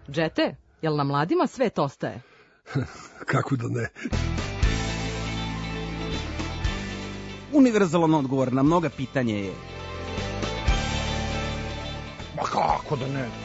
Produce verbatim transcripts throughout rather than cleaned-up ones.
Džete, jel na mladima svet ostaje? Kako da ne? Univerzalan odgovor na mnoga pitanja je... Ma kako da ne?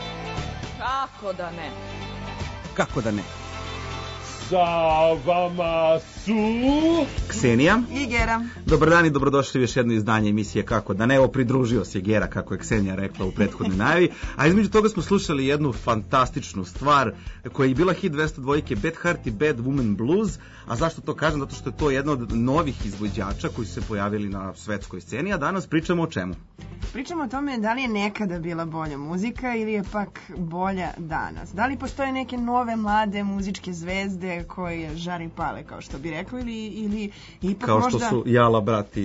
Kako da ne? Kako da ne? Sa vama su... Ksenija i Gera. Dobar dan i dobrodošli u još jedno izdanje emisije Kako da ne. Evo, pridružio se Gera, kako je Ksenija rekla u prethodnoj najavi. A između toga smo slušali jednu fantastičnu stvar koja je bila hit dvesta dvojke, Bad Heart i Bad Woman Blues. A zašto to kažem? Zato što je to jedna od novih izvođača koji su se pojavili na svetskoj sceni. A danas pričamo o čemu? Pričamo o tome da li je nekada bila bolja muzika ili je pak bolja danas. Da li postoje neke nove mlade muzičke zvezde koje žari pale, kao što bi rekli, ili, ili ipak kao možda... što su Jala, brati.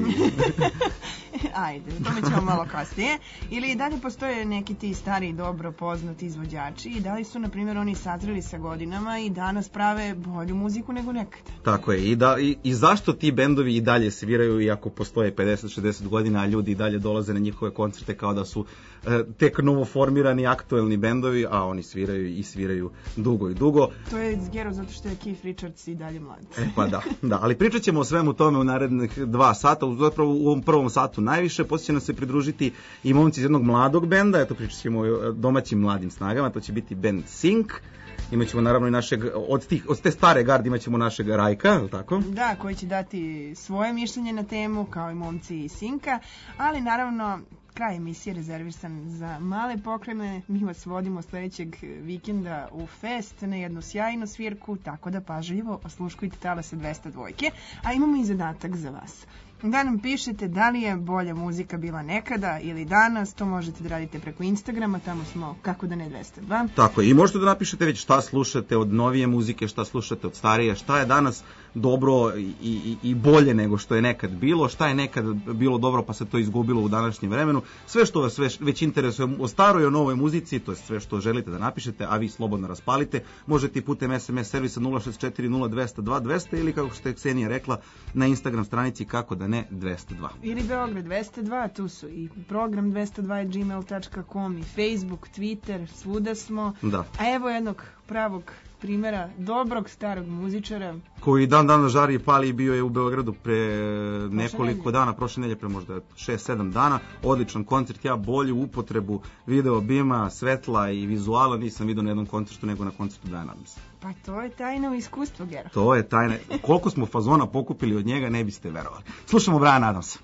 Ajde, to mi ćemo malo kasnije. Ili da li postoje neki ti stari dobro poznati izvođači i da li su, na primjer, oni sazreli sa godinama i danas prave bolju muziku nego nekada. Tako je. I, da, i, i zašto ti bendovi i dalje sviraju, iako postoje pedeset šezdeset godina, a ljudi i dalje dolaze na njihove koncerte kao da su e, tek novoformirani aktuelni bendovi, a oni sviraju i sviraju dugo i dugo. To je Gero zato što je Keith Richards i dalje mlad. E, pa da, da, ali pričat ćemo o svemu tome u narednih dva sata, zapravo u ovom prvom satu najviše. Poslije će nam se pridružiti i momci iz jednog mladog benda, eto pričat ćemo o domaćim mladim snagama, to će biti band Sink. Imaćemo naravno i našeg, od, tih, od te stare garde imaćemo našeg Rajka, je li tako? Da, koji će dati svoje mišljenje na temu, kao i momci iz Sinka, ali naravno kraj emisije rezervisan za male pokreme. Mi vas vodimo sledećeg vikenda u Fest na jednu sjajnu svirku, tako da pažljivo osluškujte talase dvesta dvojke, a imamo i zadatak za vas. Da nam pišete da li je bolja muzika bila nekada ili danas, to možete da radite preko Instagrama, tamo smo Kako da ne dvesta dva. Tako je, i možete da napišete već šta slušate od novije muzike, šta slušate od starije, šta je danas dobro i, i, i bolje nego što je nekad bilo, šta je nekad bilo dobro pa se to izgubilo u današnjem vremenu. Sve što vas već, već interesuje o staroj i o novoj muzici, to je sve što želite da napišete, a vi slobodno raspalite. Možete i putem es em es servisa nula šest četiri nula dvesta dva dvesta ili kako što je Ksenija rekla na Instagram stranici Kako da ne dvesta dva. Ili Beograd dvesta dva, tu su i program dvesta dva gmail tačka com i Facebook, Twitter, svuda smo. Da. A evo jednog pravog primjera dobrog starog muzičara koji dan danas žari i pali, bio je u Beogradu pre nekoliko dana, prošle nedelje, pre možda šest sedam dana. Odličan koncert, ja bolju upotrebu video bima, svetla i vizuala nisam vidio na jednom koncertu nego na koncertu Brian Adamsa. Pa to je tajno iskustvo, Gero. To je tajna. Koliko smo fazona pokupili od njega, ne biste verovali. Slušamo Brian Adamsa.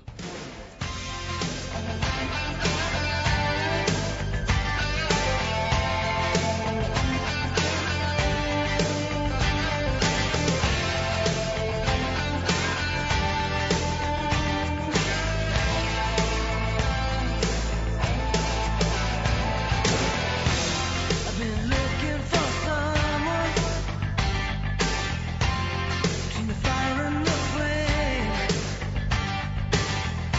Between the fire and the flame,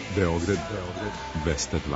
Beograd, Beograd, dvesta dva.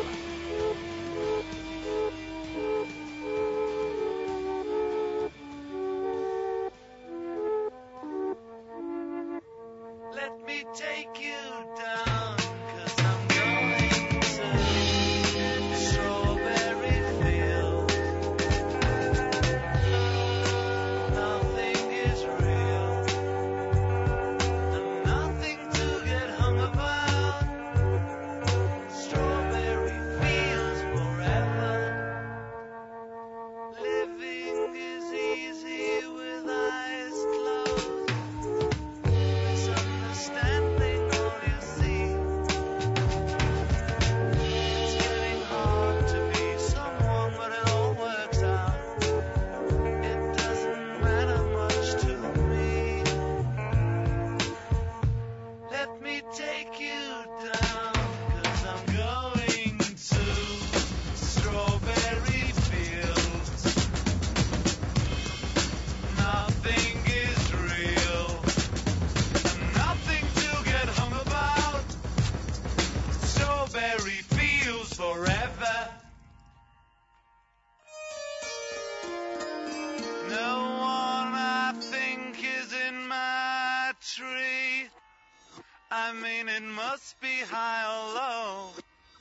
I mean, it must be high or low.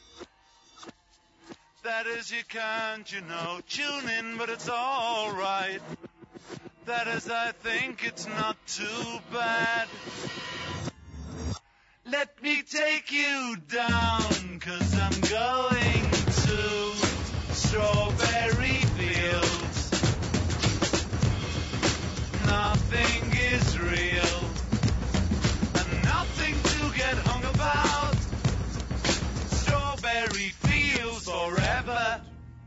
That is, you can't, you know, tune in, but it's all right. That is, I think it's not too bad. Let me take you down, 'cause I'm going to Strawberry Fields. Nothing is real, and nothing to get hung about. Strawberry Fields forever.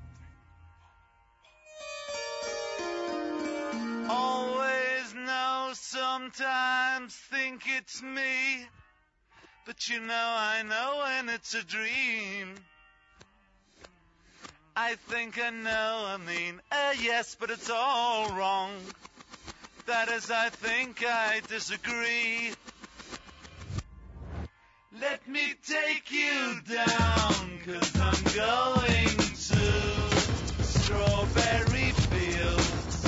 Always know, sometimes think it's me. But you know, I know when it's a dream. I think I know, I mean, uh, yes, but it's all wrong. That is, I think I disagree. Let me take you down, 'cause I'm going to Strawberry Fields.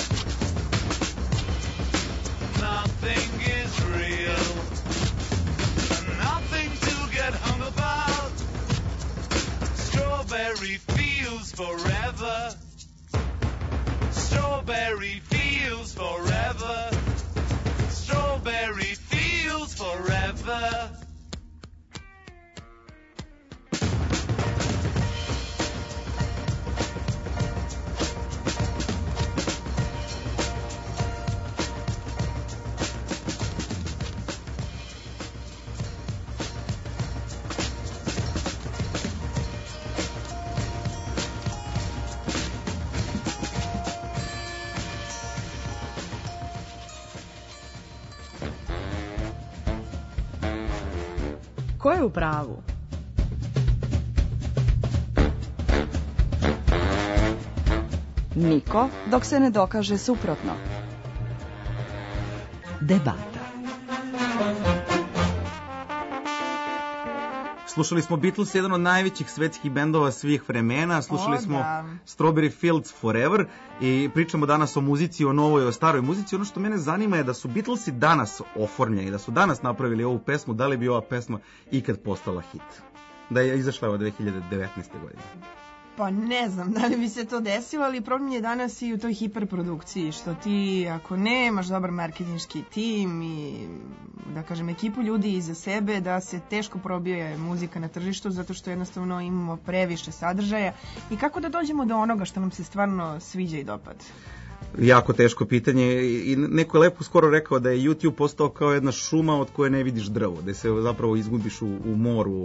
Nothing is real, nothing to get hung about. Strawberry Fields forever. Strawberry Fields forever. Strawberry Fields forever. Ko je u pravu? Niko, dok se ne dokaže suprotno. Debata. Slušali smo Beatles, jedan od najvećih svetskih bendova svih vremena. Slušali O, smo da. Strawberry Fields Forever i pričamo danas o muzici, o novoj, o staroj muzici. Ono što mene zanima je da su Beatlesi danas oformljeni, da su danas napravili ovu pesmu, da li bi ova pesma ikad postala hit? Da je izašla od dve hiljade devetnaeste. godine. Pa ne znam da li bi se to desilo, ali problem je danas i u toj hiperprodukciji, što ti ako nemaš dobar marketinški tim i da kažem ekipu ljudi iza sebe, da se teško probije muzika na tržištu zato što jednostavno imamo previše sadržaja i kako da dođemo do onoga što nam se stvarno sviđa i dopada. Jako teško pitanje i neko je lepo skoro rekao da je YouTube postao kao jedna šuma od koje ne vidiš drvo, da se zapravo izgubiš u, u moru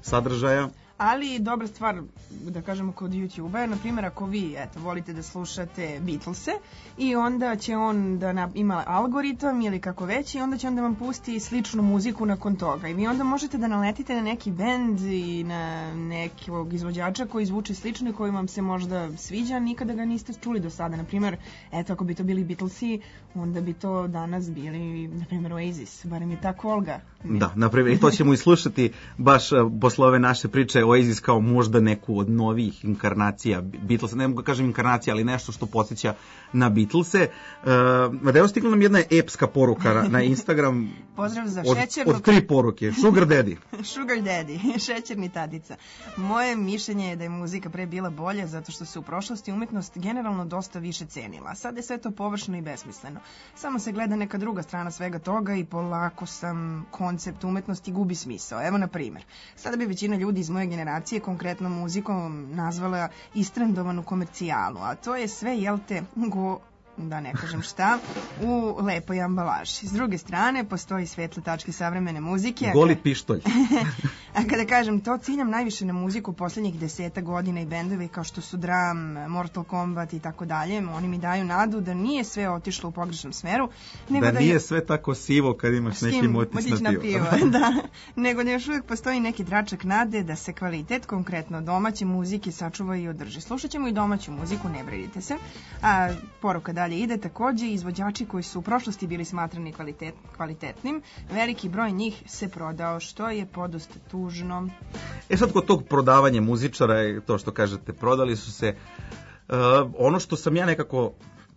sadržaja. Ali dobra stvar, da kažemo, kod YouTube-a je, na primjer, ako vi eto, volite da slušate Beatlese i onda će on da na, ima algoritam ili kako već i onda će on da vam pusti sličnu muziku nakon toga. I vi onda možete da naletite na neki bend i na nekog izvođača koji zvuči slično i koji vam se možda sviđa, nikada ga niste čuli do sada. Na primjer, eto, ako bi to bili Beatlesi, onda bi to danas bili, na primjer, Oasis. Barem je tako Olga. Da, na primjer, i to ćemo i slušati baš posle ove naše priče Oasis kao možda neku od novih inkarnacija Beatlesa, ne mogu da kažem inkarnacija, ali nešto što podsjeća na Beatlese. Uh, evo stigla nam jedna epska poruka na, na Instagram. Pozdrav za od, šećernu... Od tri poruke. Sugar Daddy. Sugar Daddy, šećerni tadica. Moje mišljenje je da je muzika pre bila bolja zato što se u prošlosti umetnost generalno dosta više cenila. Sad je sve to površno i besmisleno. Samo se gleda neka druga strana svega toga i polako sam koncept umetnosti gubi smisao. Evo, na primjer, sada bi većina ljudi iz moje generacije konkretno muzikom nazvala istrendovanu komercijalu, a to je sve, jel te, go... da ne kažem šta, u lepoj ambalaži. S druge strane, postoji svetle tačke savremene muzike. Goli pištolj. A kada kažem to, ciljam najviše na muziku poslednjih deseta godina i bendovi kao što su Drum, Mortal Kombat i tako dalje. Oni mi daju nadu da nije sve otišlo u pogrešnom smeru. Nego da, da nije je... sve tako sivo kad imaš neki motić na pivo. Da, nego da još uvijek postoji neki tračak nade da se kvalitet, konkretno domaće muzike, sačuva i održi. Slušat ćemo i domaću muziku, ne brinite se. A poruka dalje ide, takođe izvođači koji su u prošlosti bili smatrani kvalitet, kvalitetnim, veliki broj njih se prodao, što je podosta tužno. E sad, kod tog prodavanja muzičara, to što kažete, prodali su se, uh, ono što sam ja nekako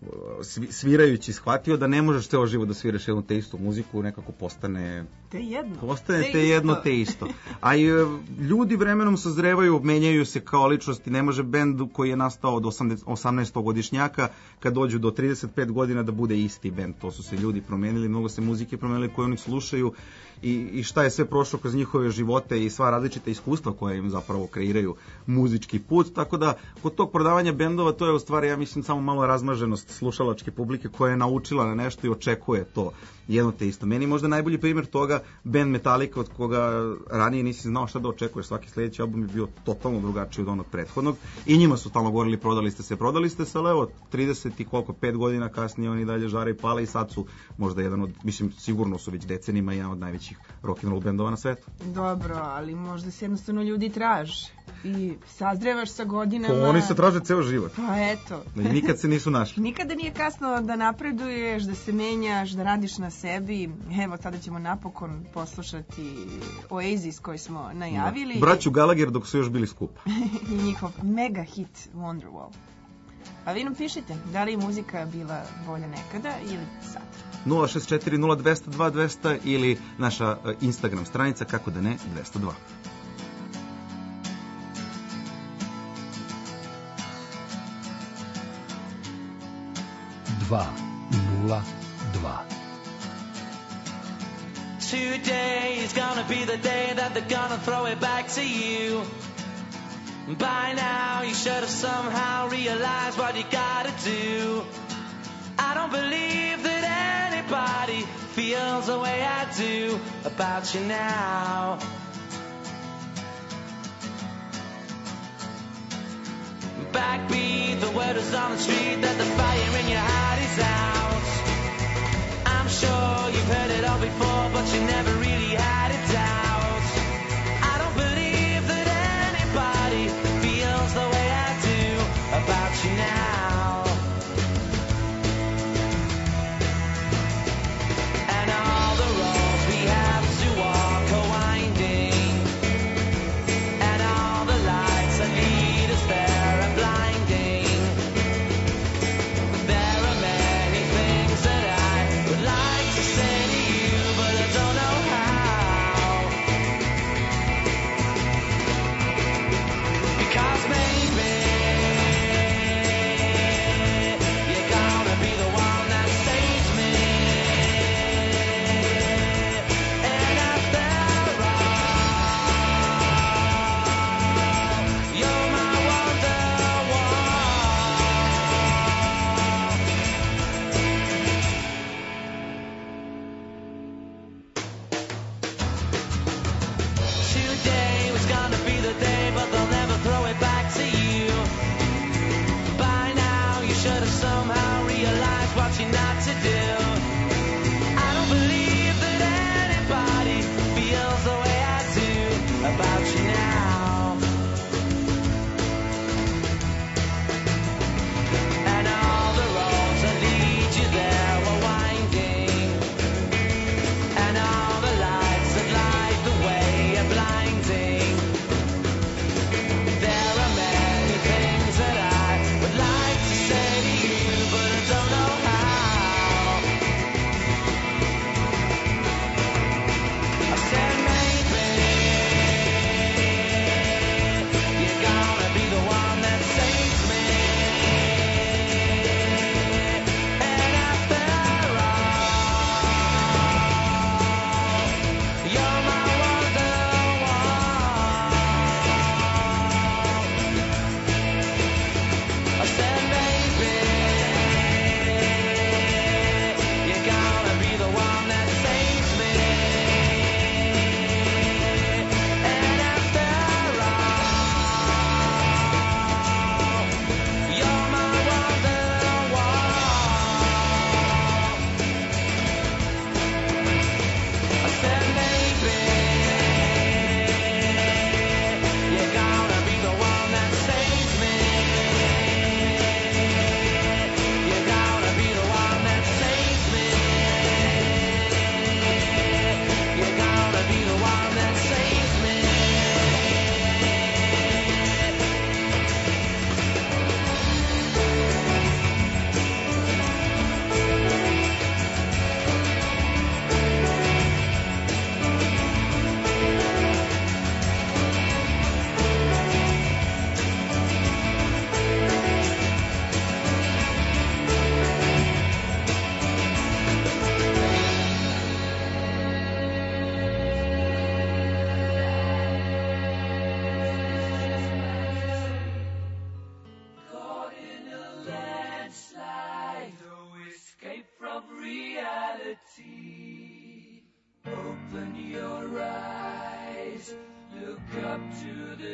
svirajući shvatio, da ne možeš ceo život da sviraš jednu te istu muziku, nekako postane te jedno postane te, te jedno te isto. A i ljudi vremenom sazrevaju, menjaju se kao ličnosti. Ne može bend koji je nastao od osamnaestogodišnjaka kad dođu do trideset pet godina da bude isti bend. To su se ljudi promenili, mnogo se muzike promenili koje oni slušaju i, i šta je sve prošlo kroz njihove živote i sva različita iskustva koja im zapravo kreiraju muzički put. Tako da kod tog prodavanja bendova to je u stvari, ja mislim, samo malo razmaženost slušalačke publike koja je naučila na nešto i očekuje to jedno te isto. Meni možda najbolji primjer toga band Metallica, od koga ranije nisi znao šta da očekuješ. Svaki sljedeći album je bio totalno drugačiji od onog prethodnog i njima su stalno govorili prodali ste se, prodali ste se, ali evo trideset i koliko, pet godina kasnije oni dalje žare i pale i sad su možda jedan od, mislim, sigurno su već decenima jedan od najvećih rock'n'roll bendova na svetu. Dobro, ali možda se jednostavno ljudi traže i sazrevaš sa godinama. To oni se traže ceo život. Pa eto. I nikad se nisu našli. Nikada nije kasno da napreduješ, da se menjaš, da radiš na sebi. Evo, sada ćemo napokon poslušati Oasis koji smo najavili. Da. Braću Gallagher dok su još bili skupa. I njihov mega hit Wonderwall. A vi nam pišite, da li je muzika bila bolja nekada ili sad? nula šest četiri nula dva zero dva dva zero zero ili naša Instagram stranica kako da ne dvesta dva. dva nula dva. Today is gonna be the day that they're gonna throw it back to you. By now you should have somehow realized what you gotta do. I don't believe that anybody feels the way I do about you now. Backbeat, the word is on the street that the fire in your heart is out. I'm sure you've heard it all before, but you never really had a doubt. I don't believe that anybody feels the way I do about you now. And all the roads we have to walk are winding, and all the lights that lead us there are blinding. There are many things that I would like to say to you, but I don't know how.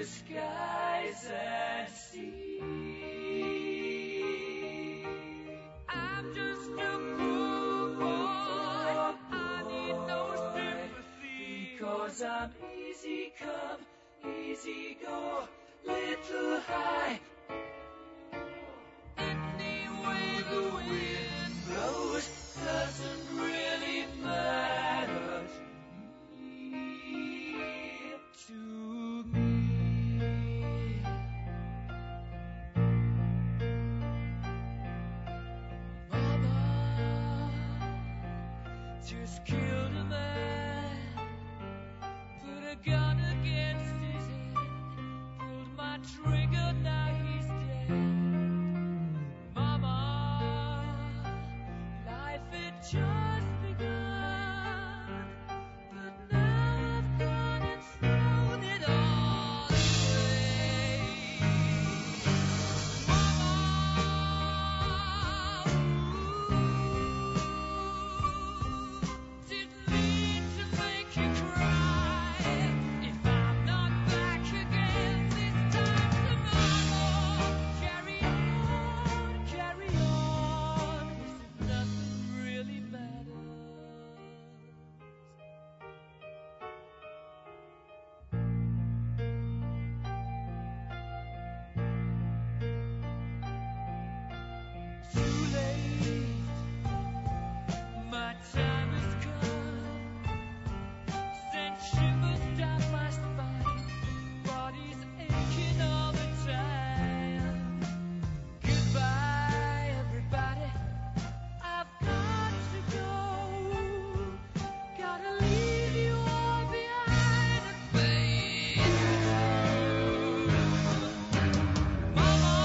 skies and sea. I'm just a poor boy, I need no sympathy, because I'm easy come, easy go, little high. Any way the wind blows doesn't really matter to me, to me. Mama just killed a man, put a gun against his head, pulled my trigger, now he's dead. Mama, life had just begun, but now I've gone and thrown it all away. Mama, ooh, didn't mean to make you cry. If I'm not back again this time tomorrow, carry on, carry on, nothing really matters. Too late, my time has come, sent shivers down my spine, body's aching all the time. Goodbye, everybody, I've got to go, gotta leave you all behind and fade. Mama,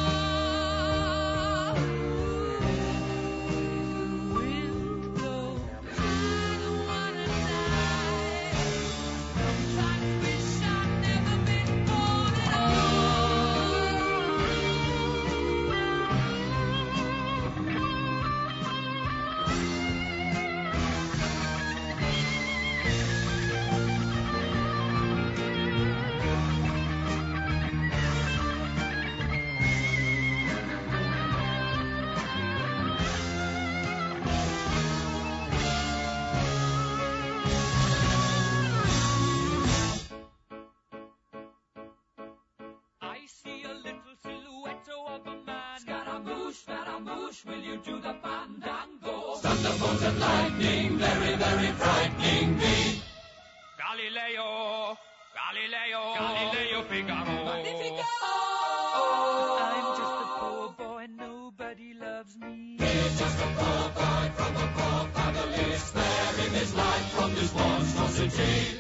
wind blows, I don't wanna die. Sometimes wish I'd never been born at I see a little silhouette of a man. Scaramouche, Scaramouche, will you do the fandango? Thunderbolts and lightning, very, very frightening me. Galileo, Galileo, Galileo Figaro. Magnifico! I'm just a poor boy, nobody loves me. He's just a poor boy from a poor family, sparing his life from this monstrosity.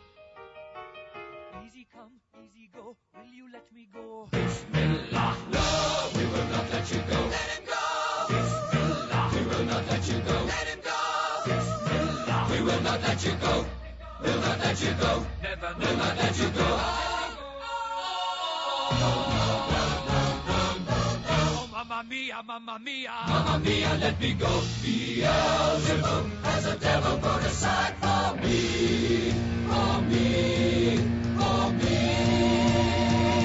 Easy come, easy go, will you let me go? Bismillah, no, we will not let you go. Let him go! Bismillah, we will not let you go. Let him go! Bismillah, we will not let you go. Will not let you go. Never, will not let you go. Oh, mamma mia, mamma mia, mamma mia, let me go. Beelzebub has a devil put aside for me, for me, for me.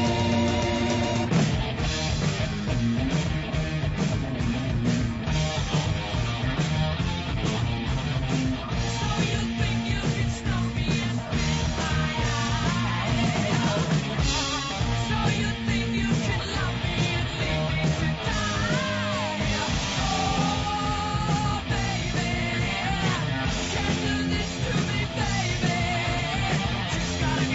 So you think you can stop me and spit my eye? So you think you can love me and leave me to die? Oh, baby, can't do this to me, baby. Just gotta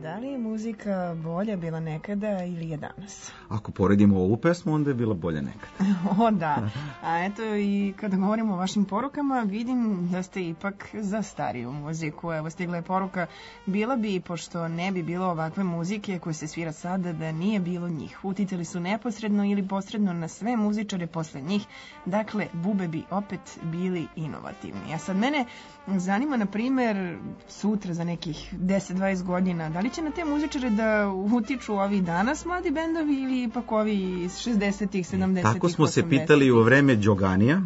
Da li je muzika bolja bila nekada ili je danas? Ako poredimo ovu pesmu, onda je bila bolja nekada. O da, a eto i kada govorimo o vašim porukama, vidim da ste ipak za stariju muziku. Evo stigla je poruka, bila bi, pošto ne bi bilo ovakve muzike koje se svira sada, da nije bilo njih. Uticali su neposredno ili posredno na sve muzičare posle njih, dakle, bube bi opet bili inovativni. A sad mene zanima, na primer, sutra za nekih deset do dvadeset godina, da li će na te muzičare da utiču ovi danas mladi bendovi ili ipak ovi iz šezdesetih, sedamdesetih, Tako smo se osamdesetih? pitali u vreme Đoganija.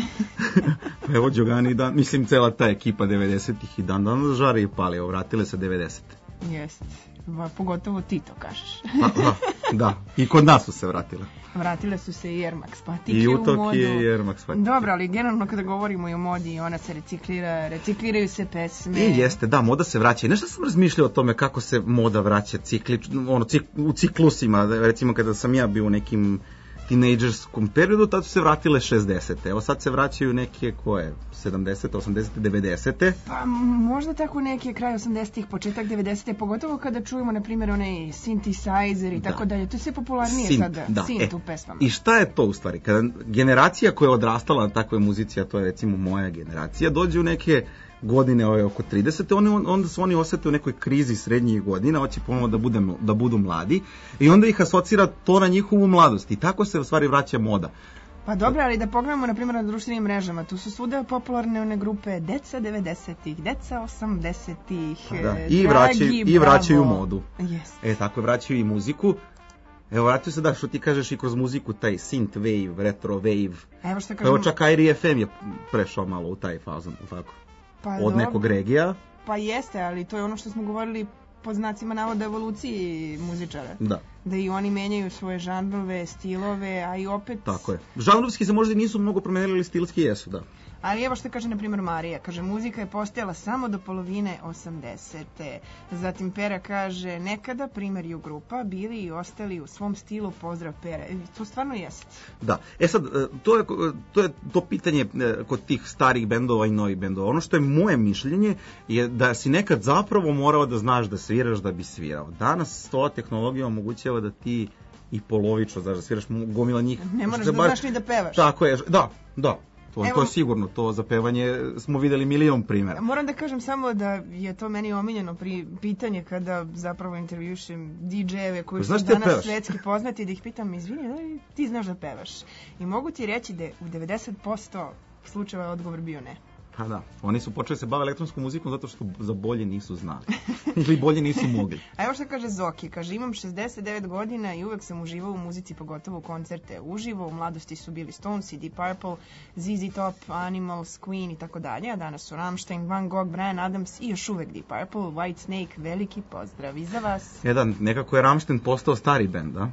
Pa evo Đogani, da, mislim cela ta ekipa devedesetih i dan danas žari i pali, evo vratile se devedesete. Jeste, pogotovo ti to kažeš. Pa, da, da, i kod nas su se vratile. Vratile su se i Air Max patike I u modu. Utok i Air Max patike. Dobro, ali generalno kada govorimo i o modi, ona se reciklira, recikliraju se pesme. I jeste, da, moda se vraća. I nešto sam razmišljao o tome kako se moda vraća ciklično, ono, cik, u ciklusima. Recimo kada sam ja bio u nekim tinejdžerskom periodu, tad su se vratile šezdesete. Evo sad se vraćaju neke, koje, sedamdesete, osamdesete, devedesete. Pa možda tako neke kraj osamdesetih, početak devedesetih, pogotovo kada čujemo, na primjer, onaj synthesizer i tako dalje. To je sve popularnije Synth, sada, da. synth E, u pesmama. I šta je to u stvari? Kada generacija koja je odrastala na takvoj muzici, a to je recimo moja generacija, dođe u neke godine ove oko tridesete, oni, onda se oni osete u nekoj krizi srednjih godina, hoće ponovno da, bude, da budu mladi i onda ih asocira to na njihovu mladost i tako se u stvari vraća moda. Pa dobro, ali da pogledamo na primjer na društvenim mrežama, tu su svuda popularne one grupe deca devedesetih, deca osamdesetih, da. I vraćaju, i vraćaju modu. Yes. E, tako vraćaju i muziku. Evo, vratio se da, što ti kažeš i kroz muziku, taj synth wave, retro wave. Evo što kažemo. Evo čak I R I F M je prešao malo u taj fazon, tako. Pa, od dobro. nekog regija. Pa jeste, ali to je ono što smo govorili po znacima navoda evoluciji muzičara. Da. Da i oni menjaju svoje žanrove, stilove, a i opet... Tako je. Žanrovski se možda nisu mnogo promenili, ali stilski jesu, da. Ali evo što kaže, na primjer, Marija. Kaže, muzika je postojala samo do polovine osamdesete. Zatim Pera kaže, nekada, primjer ju grupa, bili i ostali u svom stilu, pozdrav Pera. E, to stvarno jeste. Da. E sad, to je to, je to pitanje kod tih starih bendova i novih bendova. Ono što je moje mišljenje je da si nekad zapravo morao da znaš da sviraš da bi svirao. Danas ova tehnologija omogućava da ti i polovično, znaš, da sviraš gomila njih. Ne moraš da znaš ni da pevaš. Tako je, da, da. To, Evo, to je sigurno, to za pevanje smo videli milion primjera. Moram da kažem samo da je to meni omiljeno pri pitanje kada zapravo intervjušem di džejeve koji znaš su ti da danas pevaš? svetski poznati, da ih pitam, izvini, da li ti znaš da pevaš? I mogu ti reći da je u devedeset posto slučajeva odgovor bio ne. Pa da, oni su počeli se bave elektronskom muzikom zato što za bolje nisu znali. Ili bolje nisu mogli. A evo što kaže Zoki, kaže, imam šezdeset devet godina i uvek sam uživao u muzici, pogotovo u koncerte uživo. U mladosti su bili Stones i Deep Purple, Z Z Top, Animals, Queen i tako dalje. A danas su Rammstein, Van Gogh, Bryan Adams i još uvek Deep Purple, White Snake. Veliki pozdrav i za vas. Jedan, nekako je Rammstein postao stari bend, da?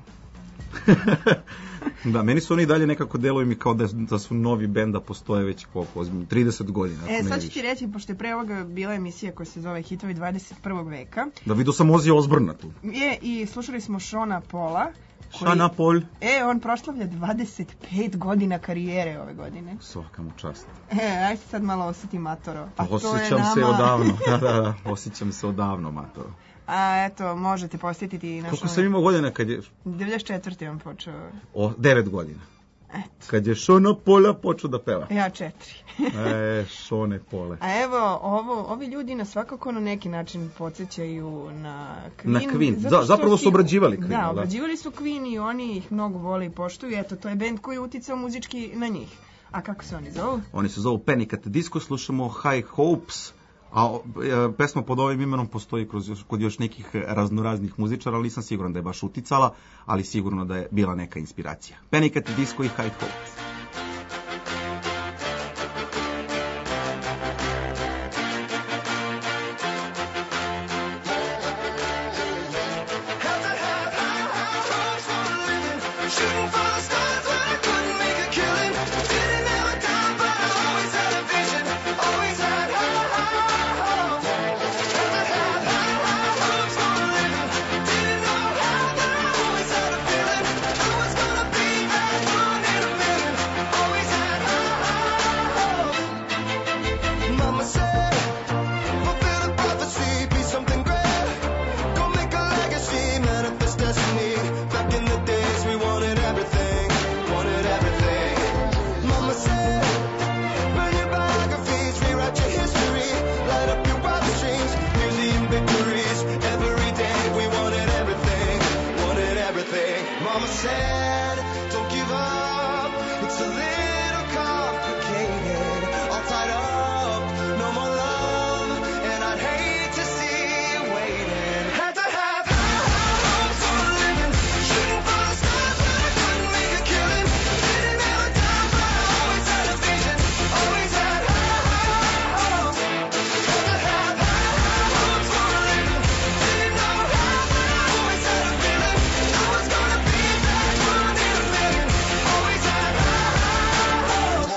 Da, meni su oni dalje nekako deluju mi kao da, da su novi bend, da postoje već koliko, trideset godina. E, sad ću ti reći, pošto je pre ovoga bila emisija koja se zove Hitovi dvadeset prvog veka. Da, vidio sam Ozzy Osbourna tu. Je, i slušali smo Seana Paula. Koji, Seana Paul. E, on proslavlja dvadeset pet godina karijere ove godine. Svaka mu čast. E, aj se sad malo osjeti matoro. A osjećam nama... se odavno, da, da, da, osjećam se odavno matoro. A eto, možete posjetiti naš... Koliko sam imao godina kad je... devedeset četvrte on počeo. O, devet godina. Eto. Kad je Seana Paula počeo da peva. Ja četiri. E, Seane Paule. A evo, ovo, ovi ljudi nas svakako na neki način podsjećaju na Queen. Na Queen, da, zapravo su obrađivali Queen. Da, obrađivali su Queen i oni ih mnogo vole i poštuju. Eto, to je bend koji je uticao muzički na njih. A kako se oni zovu? Oni se zovu Panic at the Disco, slušamo High Hopes, a e, pesma pod ovim imenom postoji kroz još, kod još nekih raznoraznih muzičara, ali nisam siguran da je baš uticala, ali sigurno da je bila neka inspiracija. Panic at the Disco i High Hopes. said, don't give up, it's a little complicated, all tied up, no more love, and I'd hate to see you waiting. Had to have high, high hopes for a living, shooting for the stars but I couldn't make a killing, didn't have a dime but I always had a vision, always had high, high hopes. Had to have high, high hopes for a living, didn't know how but I always had a feeling, I was gonna be that one in a million, always had high, high hopes.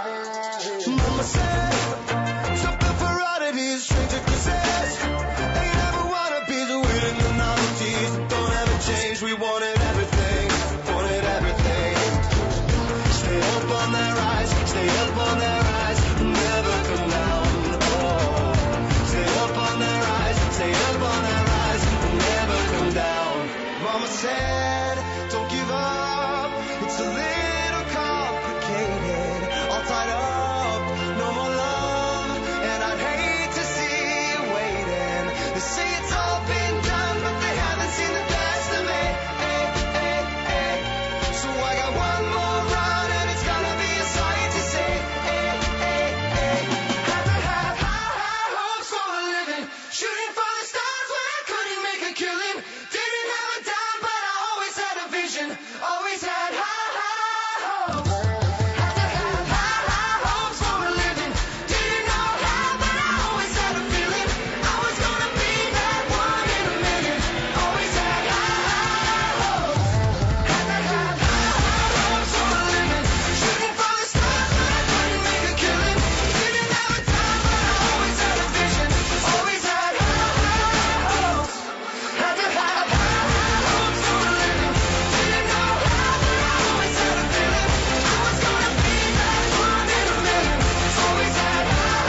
Mama said, something for oddities, strange to possess. They never wanna be the winning the novelties that don't ever change. We wanted everything, wanted everything. Stay up on their rise, stay up on their rise, never come down. Oh, stay up on their rise, stay up on their rise, never come down. Mama said, don't give up, it's a little complicated, all tied up, no more love, and I'd hate to see you waiting. They say it's all been done, but they haven't seen the best of me. Hey, hey, hey. So I got one more run, and it's gonna be a sight to see. Hey, hey, hey. Had to have high, high hopes for a living, shooting for the stars when I couldn't make a killing. Didn't have a dime, but I always had a vision, always had high, high hopes. Had to have high, high hopes for a living, didn't know how, but I always had a feeling, I was gonna be that one in a million, always had high, high hopes. Had to have high, high hopes for a living, shooting for the stars but I couldn't make a killing. Didn't have a dime, but I always had a vision, always had high, high hopes. Had to have high, high hopes for a living, didn't know how, but I always had a feeling, I was gonna be that one in a million, always had high,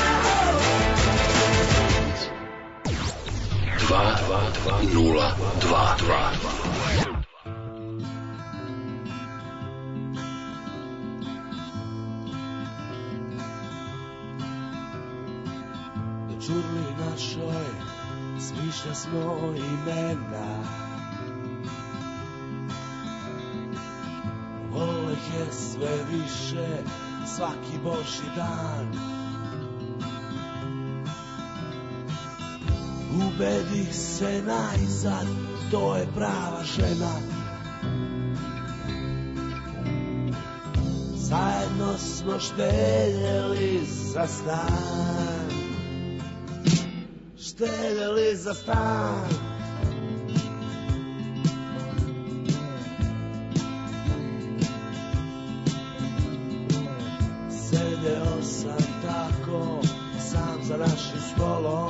high hopes. dva nula dva dva. Na čurli našoj smišlja smo imena, vole je sve više svaki božji dan. Ubedi se najzad, to je prava žena. Zajedno smo štedjeli za stan, štedjeli za stan. Sedeo sam tako, sam za našim stolom,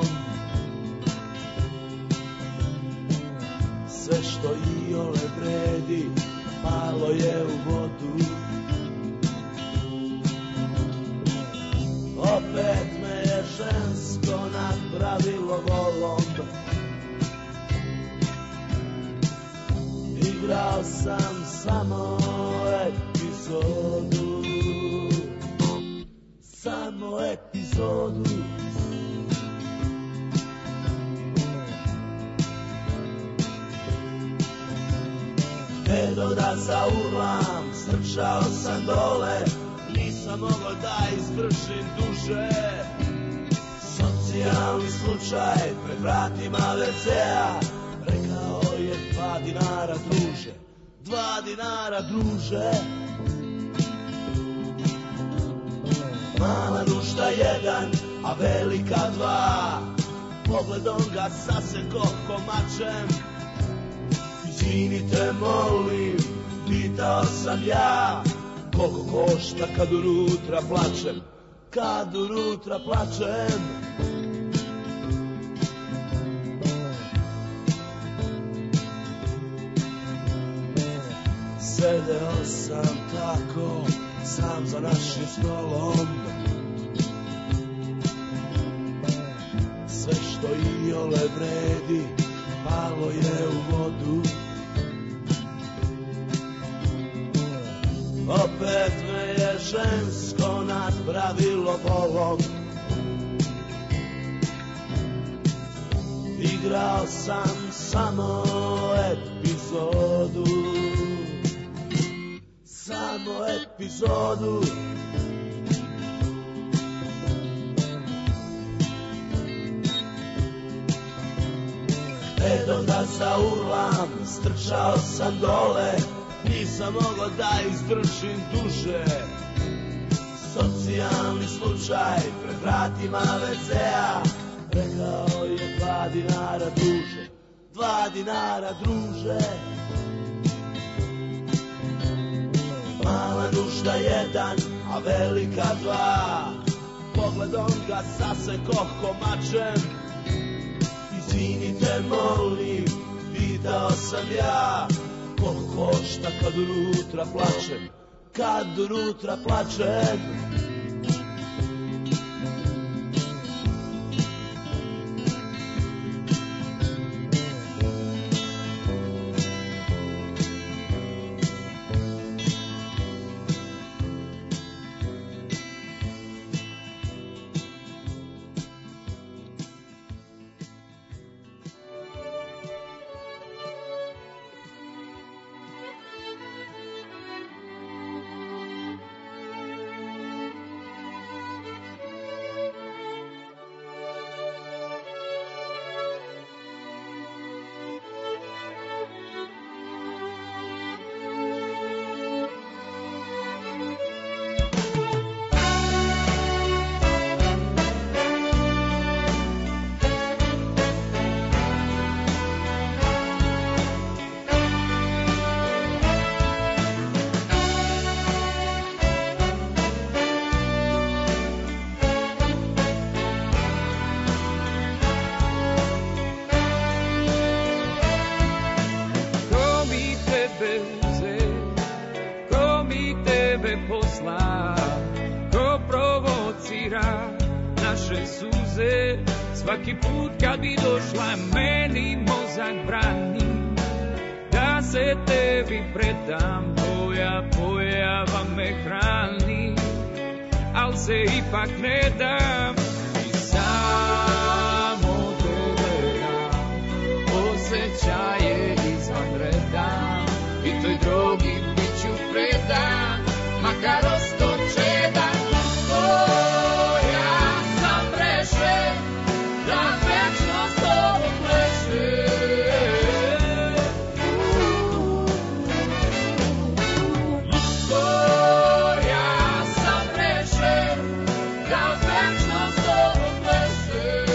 sve što iole vredi palo je u vodu. Opet me je žensko napravilo volom, igrao sam samo epizodu, samo epizodu. Edo da zaurlam, strčao sam dole, nisam mogao da izdržim duže. Socijalni slučaj pred vratima ve cea, rekao je dva dinara druže, dva dinara druže. Mala nušta jedan, a velika dva, pogledom ga saseko komačem. Izvinite molim, pitao sam ja, koliko košta kad unutra plačem, kad unutra plačem. Sedeo sam tako, sam za našim stolom, sve što iole vredi palo je u vodu. Opet me je žensko nadpravilo volom, igrao sam samo epizodu, samo epizodu. Edo da zaurlam, strčao sam dole, nisam mogao da izdržim duže. Socijalni slučaj pred vratima ve ce-a, rekao je dva dinara druže, dva dinara druže. Mala nužda jedan, a velika dva, pogledom ga sasekoh komačem. Izvinite molim, pitao sam ja, koliko košta kad unutra plačem, kad unutra plačem. Svaki put kad bi došla meni mozak brani da se tebi predam, tvoja pojava me hrani, al se ipak ne dam i samo tebe dam. Osjećaje izvan reda i toj drogi bit ću predan, makar ostoče da ja sam rešen da večno s tobom plešem. Ljudsko, ja sam rešen da večno s tobom plešem.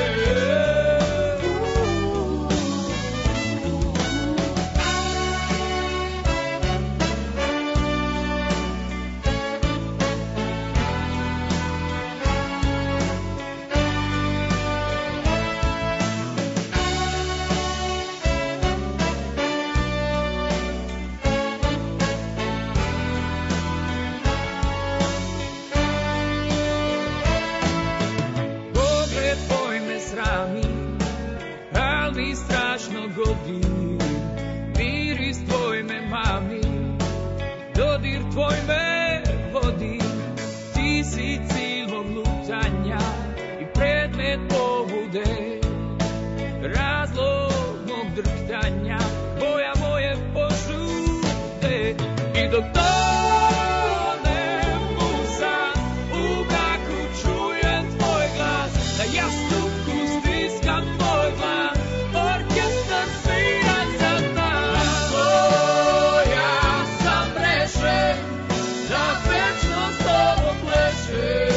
Miris tvoj me mami, dodir tvoj me vodi. Ti si cilj mog lutanja i predmet pobude, razlog mog drhtanja, boja moje požude. I dok tonem u san, u mraku čujem tvoj glas, na jastuku stiskam tvoj glas. Orkestar svira za nas. Ja sam rešen da večno s tobom plešem.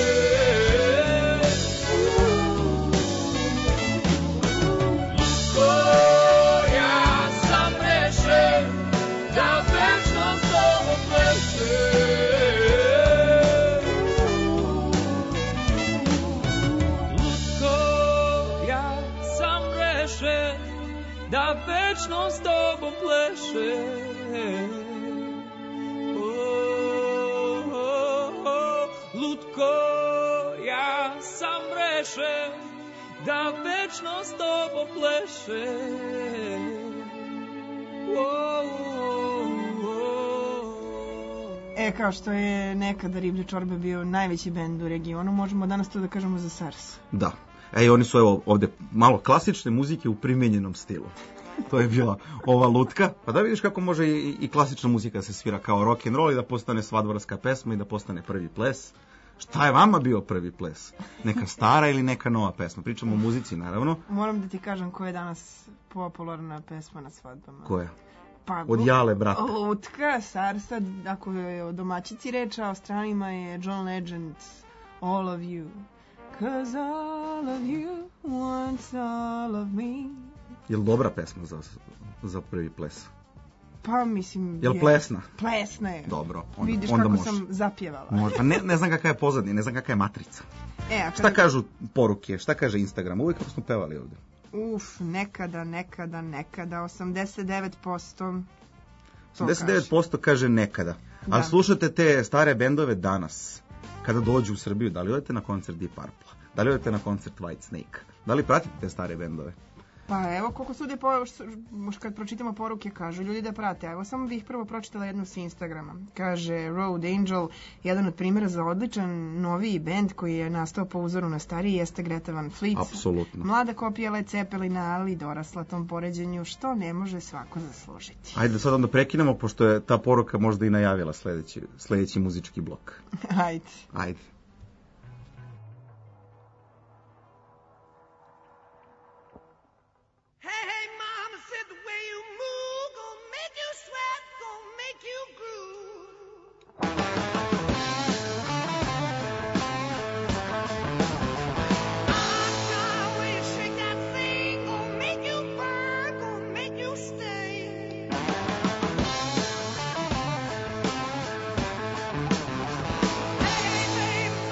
Ljudsko, ja sam rešen da večno s tobom plešem. Ljudsko, ja sam rešen da večno s tobom pleše. Oh, oh, oh, lutko, ja sam rešen da večno s tobom pleše. Oh, oh, oh. E, kao što je nekada Riblje čorbe bio najveći bend u regionu, možemo danas to da kažemo za SARS. Da. E, oni su evo ovde malo klasične muzike u primenjenom stilu. To je bila ova lutka. Pa da vidiš kako može i, i klasična muzika se svira kao rock and roll i da postane svadbarska pesma i da postane prvi ples. Šta je vama bio prvi ples? Neka stara ili neka nova pesma? Pričamo o muzici, naravno. Moram da ti kažem koja je danas popularna pesma na svadbama. Koja? Pa, Od Jale, brata. Lutka, Sarsa, ako je o domaćici reč, a o stranima je John Legend, All of You. Cause all of you wants all of me. Je li dobra pesma za, za prvi ples? Pa mislim... Je li plesna? Plesna je. Dobro, onda, Vidiš onda kako može. sam zapjevala. Može. Pa ne, ne znam kakva je pozadnja, ne znam kakva je matrica. E, a kada... Šta kažu poruke, šta kaže Instagram? Uvijek kako smo pevali ovdje. Uf, nekada, nekada, nekada, osamdeset devet posto osamdeset devet posto kaže nekada. Ali Da. slušate te stare bendove danas, kada dođu u Srbiju, da li odete na koncert Deep Purple? Da li odete na koncert White Snake? Da li pratite te stare bendove? Pa evo koliko sude, po, š- kad pročitamo poruke, kažu ljudi da prate. Evo samo bih prvo pročitala jednu s Instagrama. Kaže Road Angel, jedan od primjera za odličan noviji bend koji je nastao po uzoru na stariji jeste Greta Van Fleet. Apsolutno. Mlada kopija Led Zeppelina, ali dorasla tom poređenju, što ne može svako zaslužiti. Ajde sad onda prekinemo, pošto je ta poruka možda i najavila sljedeći, sljedeći muzički blok. Ajde. Ajde. Hey, hey, mama said the way you move gonna make you sweat, gonna make you groove. Ah, way you shake that thing gonna make you burn, gonna make you stay. Hey, baby,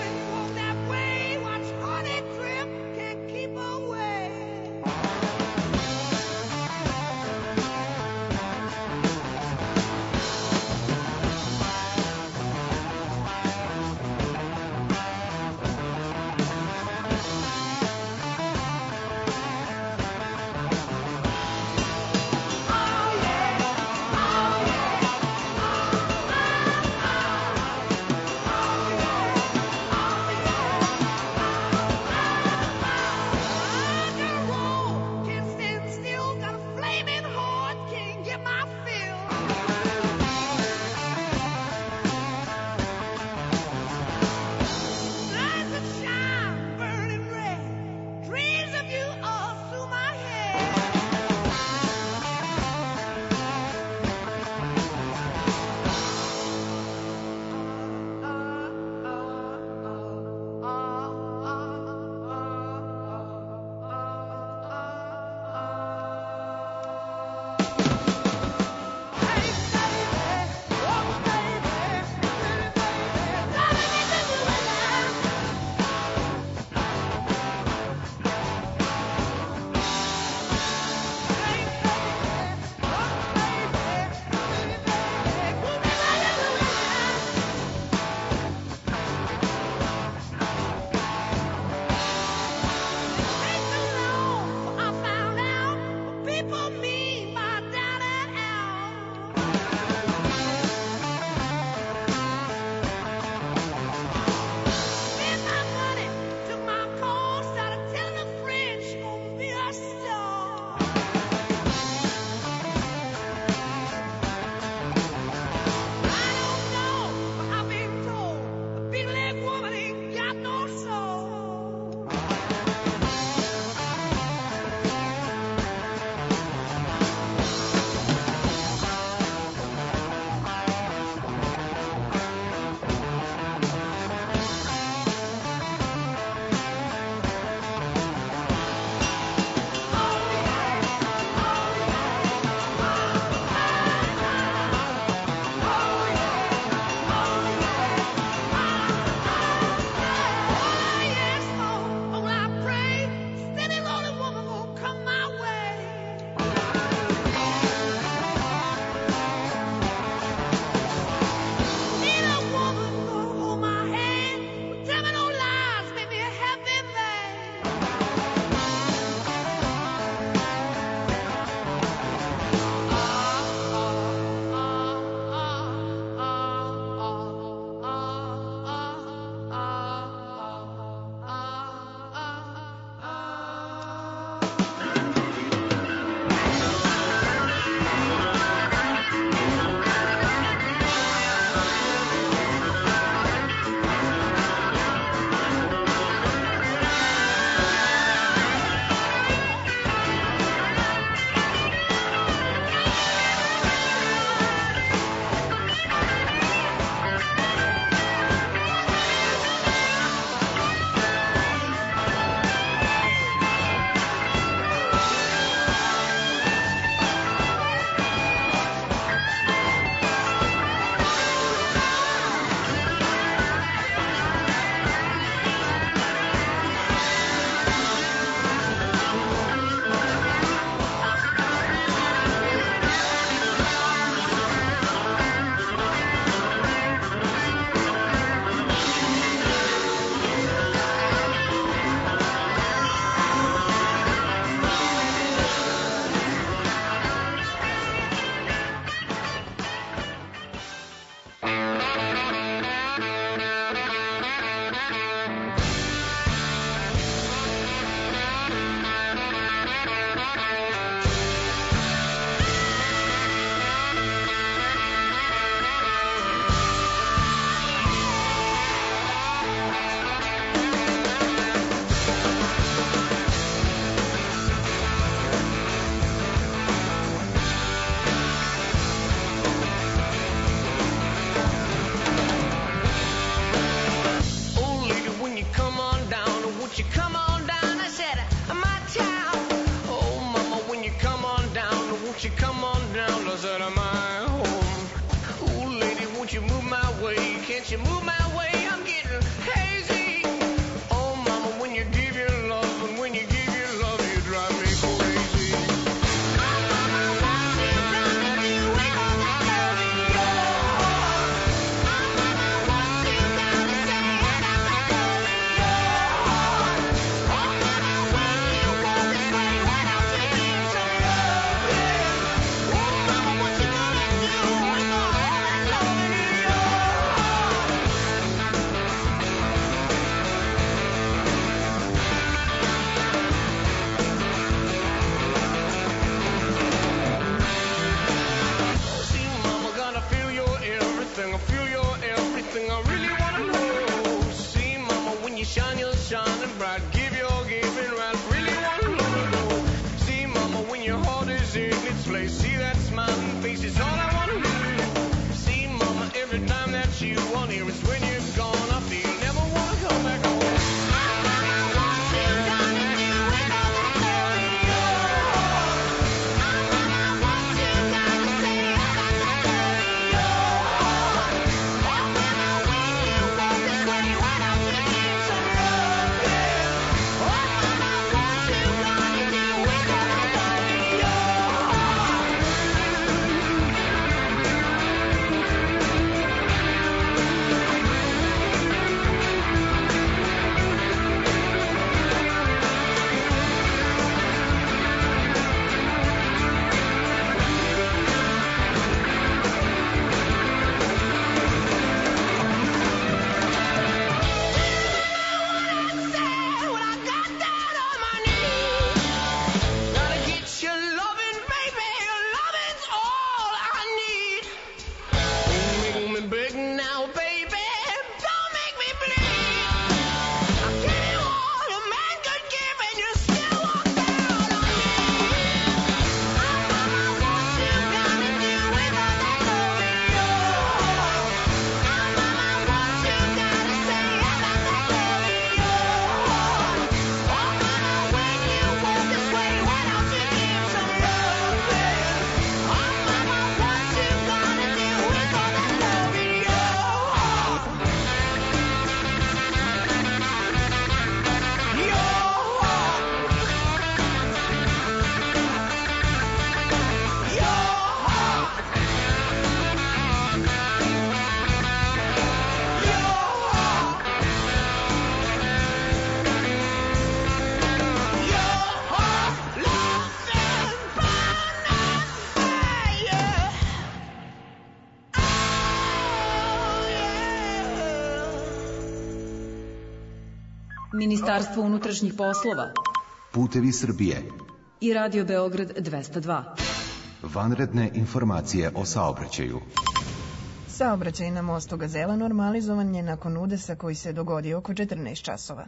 Ministarstvo unutrašnjih poslova Putevi Srbije i Radio Beograd dvesta dva. Vanredne informacije o saobraćaju. Saobraćaj na mostu Gazela normalizovan je nakon udesa koji se dogodio oko četrnaest časova.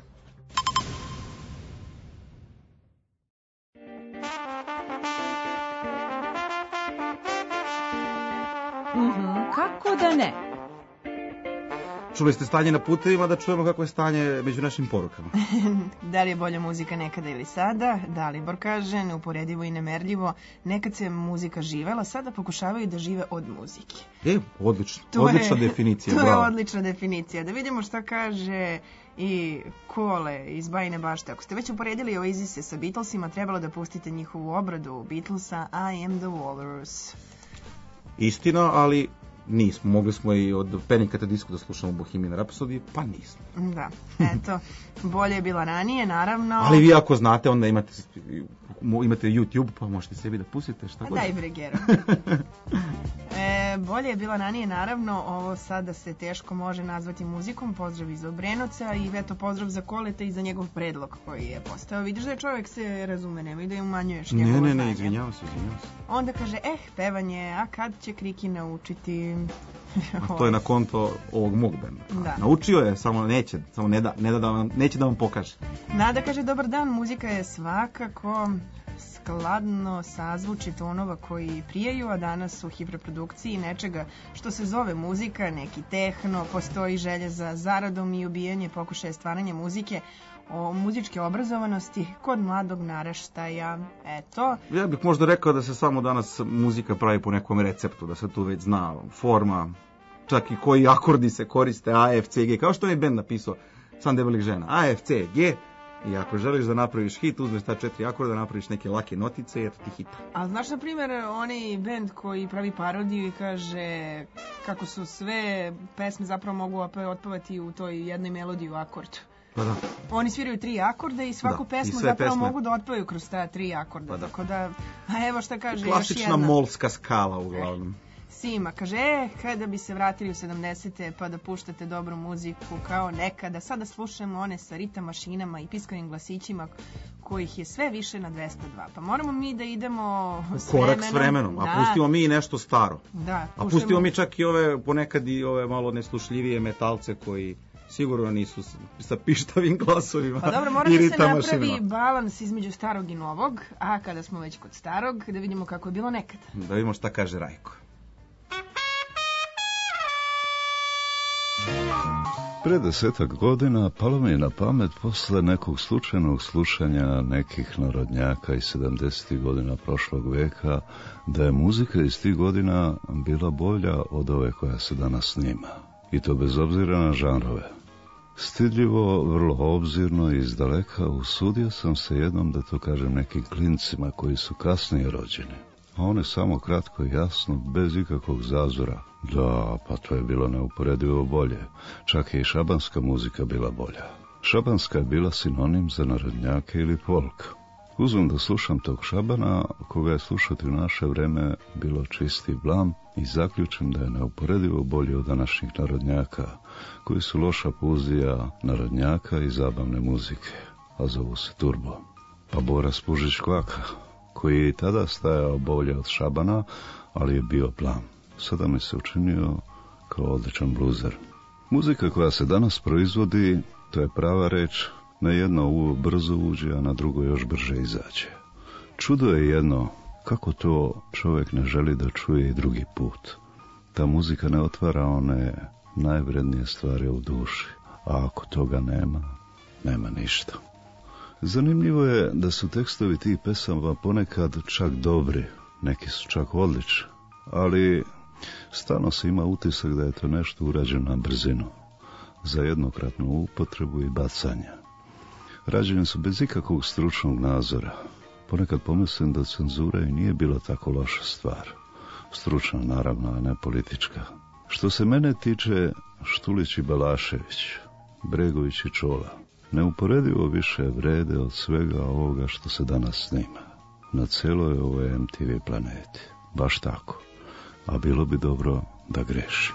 Mhm, kako da ne? Čuli ste stanje na putevima, da čujemo kako je stanje među našim porukama. Da li je bolja muzika nekada ili sada? Dalibor kaže, neuporedivo i nemerljivo. Nekad se muzika živela, sada pokušavaju da žive od muzike. E, odlično. To odlična je, definicija. To bravo. je odlična definicija. Da vidimo šta kaže i Kole iz Bajine Bašte. Ako ste već uporedili Oasise sa Beatlesima, trebalo da pustite njihovu obradu Beatlesa I Am the Walrus. Istina, ali nismo. Mogli smo i od Panic at the Disco da slušamo Bohemian Rhapsody, pa nismo. Da, eto, bolje je bila ranije, naravno. Ali vi ako znate, onda imate, imate YouTube, pa možete sebi da pustite šta god. Daj bre, Gero. E, bolje je bila ranije, naravno. Ovo sada se teško može nazvati muzikom. Pozdrav iz Obrenovca i eto pozdrav za Koleta i za njegov predlog koji je postao. Vidiš da je čovjek se razume, nemoj da je umanjuješ njegovo znanje. Ne, ne, ne, izvinjavam se, izvinjavam se. Onda kaže, eh, pevanje, a kad će Kriki naučiti? A to je na konto ovog mog benda. Da. Naučio je, samo neće, samo ne da, ne da, da vam, neće da vam pokaže. Nada kaže, dobar dan, muzika je svakako skladno sazvuči tonova koji prijaju, a danas u hiperprodukciji nečega što se zove muzika, neki tehno, postoji želja za zaradom i ubijanje pokušaje stvaranja muzike, o muzičke obrazovanosti kod mladog naraštaja. Eto. Ja bih možda rekao da se samo danas muzika pravi po nekom receptu, da se tu već zna forma, čak i koji akordi se koriste, A, F, C, G, kao što je bend napisao San debelih žena, A, F, C, G, i ako želiš da napraviš hit, uzmeš ta četiri akorda, napraviš neke lake notice i eto ti hita. A znaš, na primjer, onaj bend koji pravi parodiju i kaže kako su sve pesme zapravo mogu otpevati u toj jednoj melodiji u akordu. Pa da. Oni sviraju tri akorda i svaku da, pesmu i zapravo pesme mogu da otpevaju kroz ta tri akorda. Pa da. Tako da, a evo šta kaže klasična još jedna. Klasična molska skala uglavnom. Sima kaže, e, kada bi se vratili u sedamdesete pa da puštate dobru muziku kao nekada, sada slušamo one sa ritam mašinama i piskavim glasićima kojih je sve više na dvesta dva. Pa moramo mi da idemo s korak vremenom. s vremenom, a da. pustimo mi i nešto staro. Da, a pustimo mi čak i ove, ponekad i ove malo neslušljivije metalce koji sigurno nisu sa pištavim glasovima. Pa dobro, mora da se napravi balans između starog i novog, a kada smo već kod starog, da vidimo kako je bilo nekad. Da vidimo šta kaže Rajko. Pre desetak godina palo mi je na pamet posle nekog slučajnog slušanja nekih narodnjaka iz sedamdesetih godina prošlog veka da je muzika iz tih godina bila bolja od ove koja se danas snima. I to bez obzira na žanrove. Stidljivo, vrlo obzirno i izdaleka usudio sam se jednom da to kažem nekim klincima koji su kasnije rođeni. A one samo kratko i jasno, bez ikakvog zazora. Da, pa to je bilo neuporedivo bolje. Čak je i šabanska muzika bila bolja. Šabanska je bila sinonim za narodnjake ili folk. Uzmem da slušam tog Šabana, koga je slušati u naše vreme bilo čisti blam, i zaključim da je neuporedivo bolji od današnjih narodnjaka, koji su loša puzija narodnjaka i zabavne muzike, a zovu se turbo. Pa Bora Spužić Kvaka, koji je i tada stajao bolje od Šabana, ali je bio blam. Sada mi se učinio kao odličan bluzer. Muzika koja se danas proizvodi, to je prava reč, na jedno uvo brzo uđe, a na drugo još brže izađe. Čudo je jedno, kako to čovjek ne želi da čuje i drugi put. Ta muzika ne otvara one najvrednije stvari u duši, a ako toga nema, nema ništa. Zanimljivo je da su tekstovi tih pesama ponekad čak dobri, neki su čak odlični, ali stalno se ima utisak da je to nešto urađeno na brzinu, za jednokratnu upotrebu i bacanje. Rađeni su bez ikakvog stručnog nadzora. Ponekad pomislim da cenzura i nije bila tako loša stvar. Stručna, naravno, a ne politička. Što se mene tiče, Štulić i Balašević, Bregović i Čola, neuporedivo više vrede od svega ovoga što se danas snima. Na celoj ovoj M T V planeti. Baš tako. A bilo bi dobro da greši.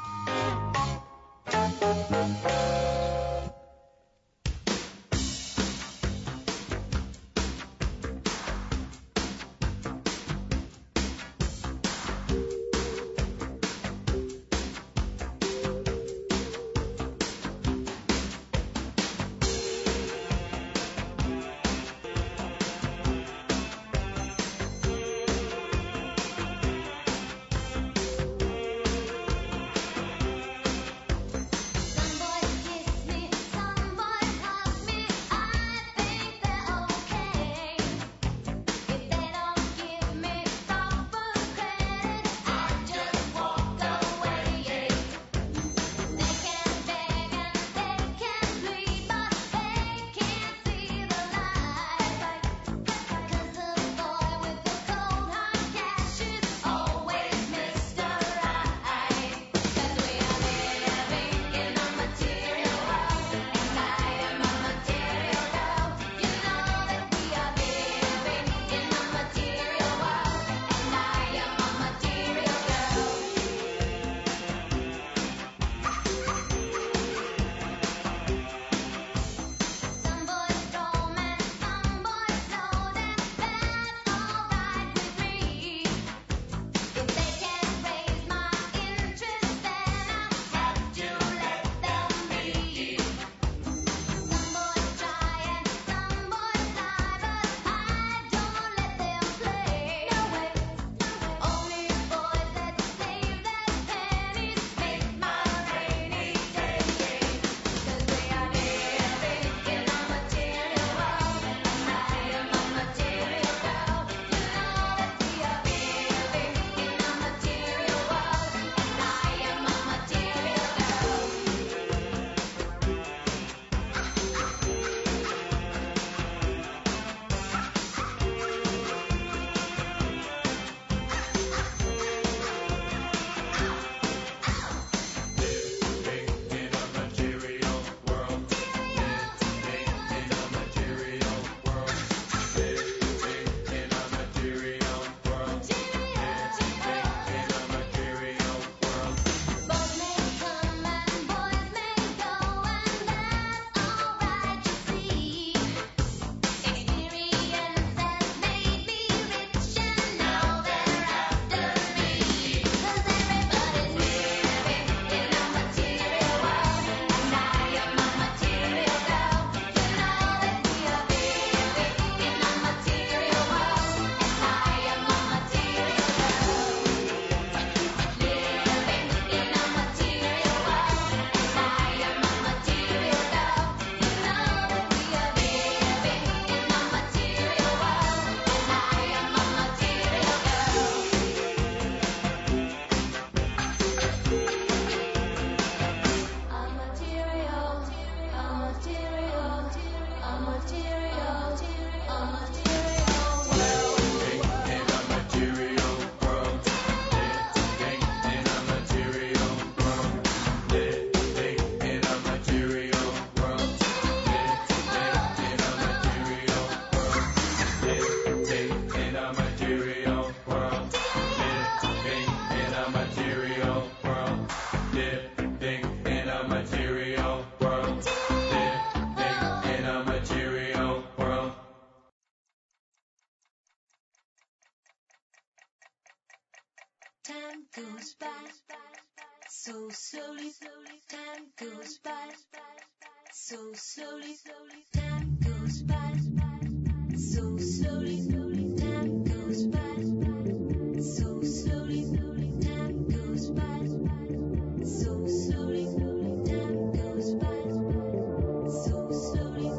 time goes by. So slowly, time goes by. So slowly, time goes by. So slowly, time goes by. So slowly, time goes by. So slowly, time goes by. So slowly.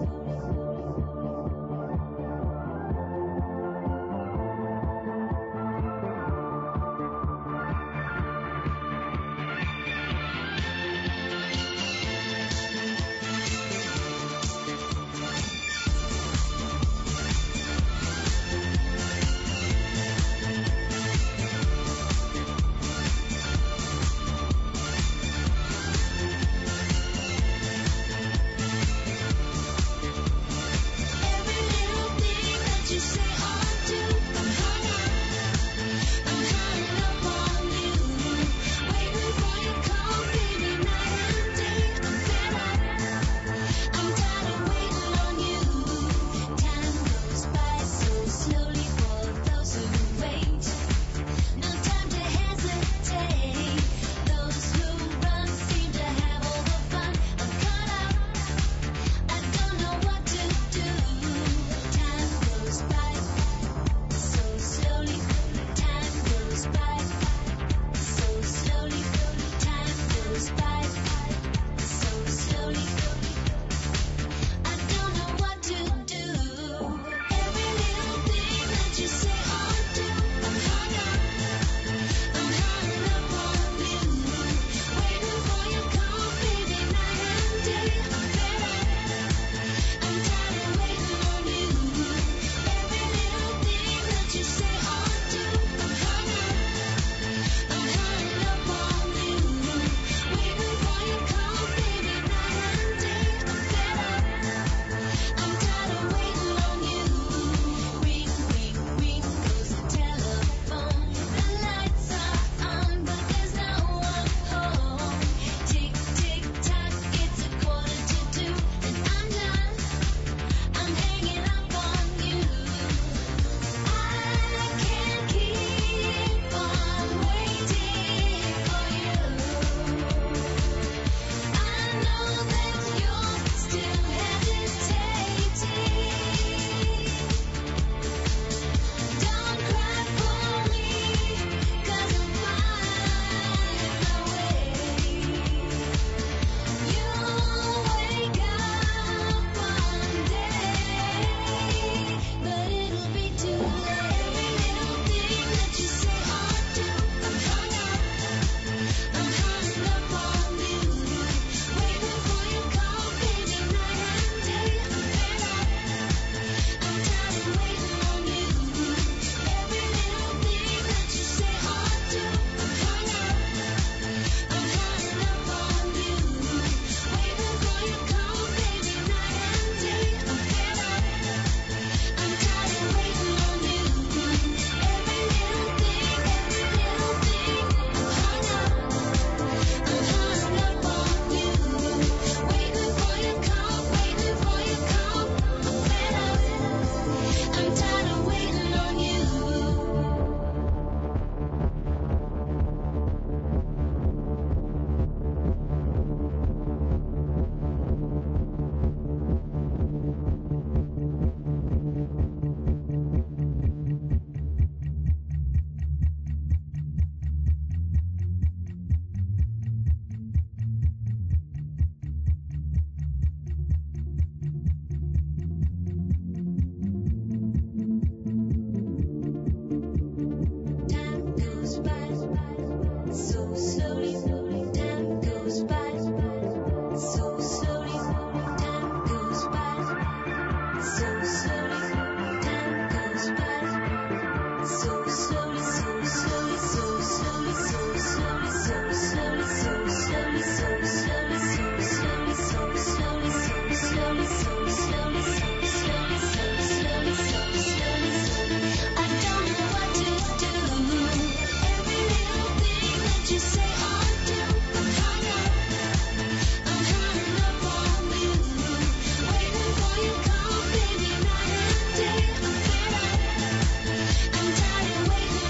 Waiting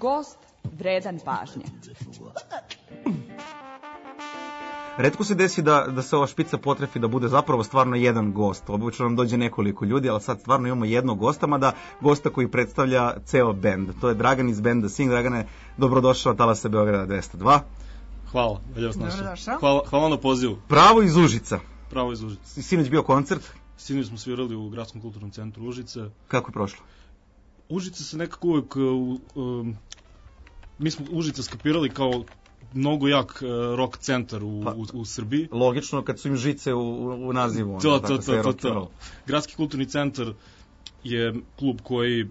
gost vredan pažnje. Retko se desi da, da se ova špica potrefi da bude zapravo stvarno jedan gost. Obično nam dođe nekoliko ljudi, ali sad stvarno imamo jednog gosta, mada gosta koji predstavlja ceo bend. To je Dragan iz benda Sing. Dragane, dobrodošao na Talase Beograda dvesta dva. Hvala, velja vas našao. Dobrodošao. Hvala, hvala na pozivu. Pravo iz Užica. Pravo iz Užica. I sinoć bio koncert. Sinoć smo svirali u Gradskom kulturnom centru Užice. Kako je prošlo? Užice se nekako uvek... Uh, um, mi smo Užice skapirali kao mnogo jak uh, rock centar u, pa, u, u Srbiji. Logično, kad su im žice u, u nazivu. To, to, to, to, to. Gradski kulturni centar je klub koji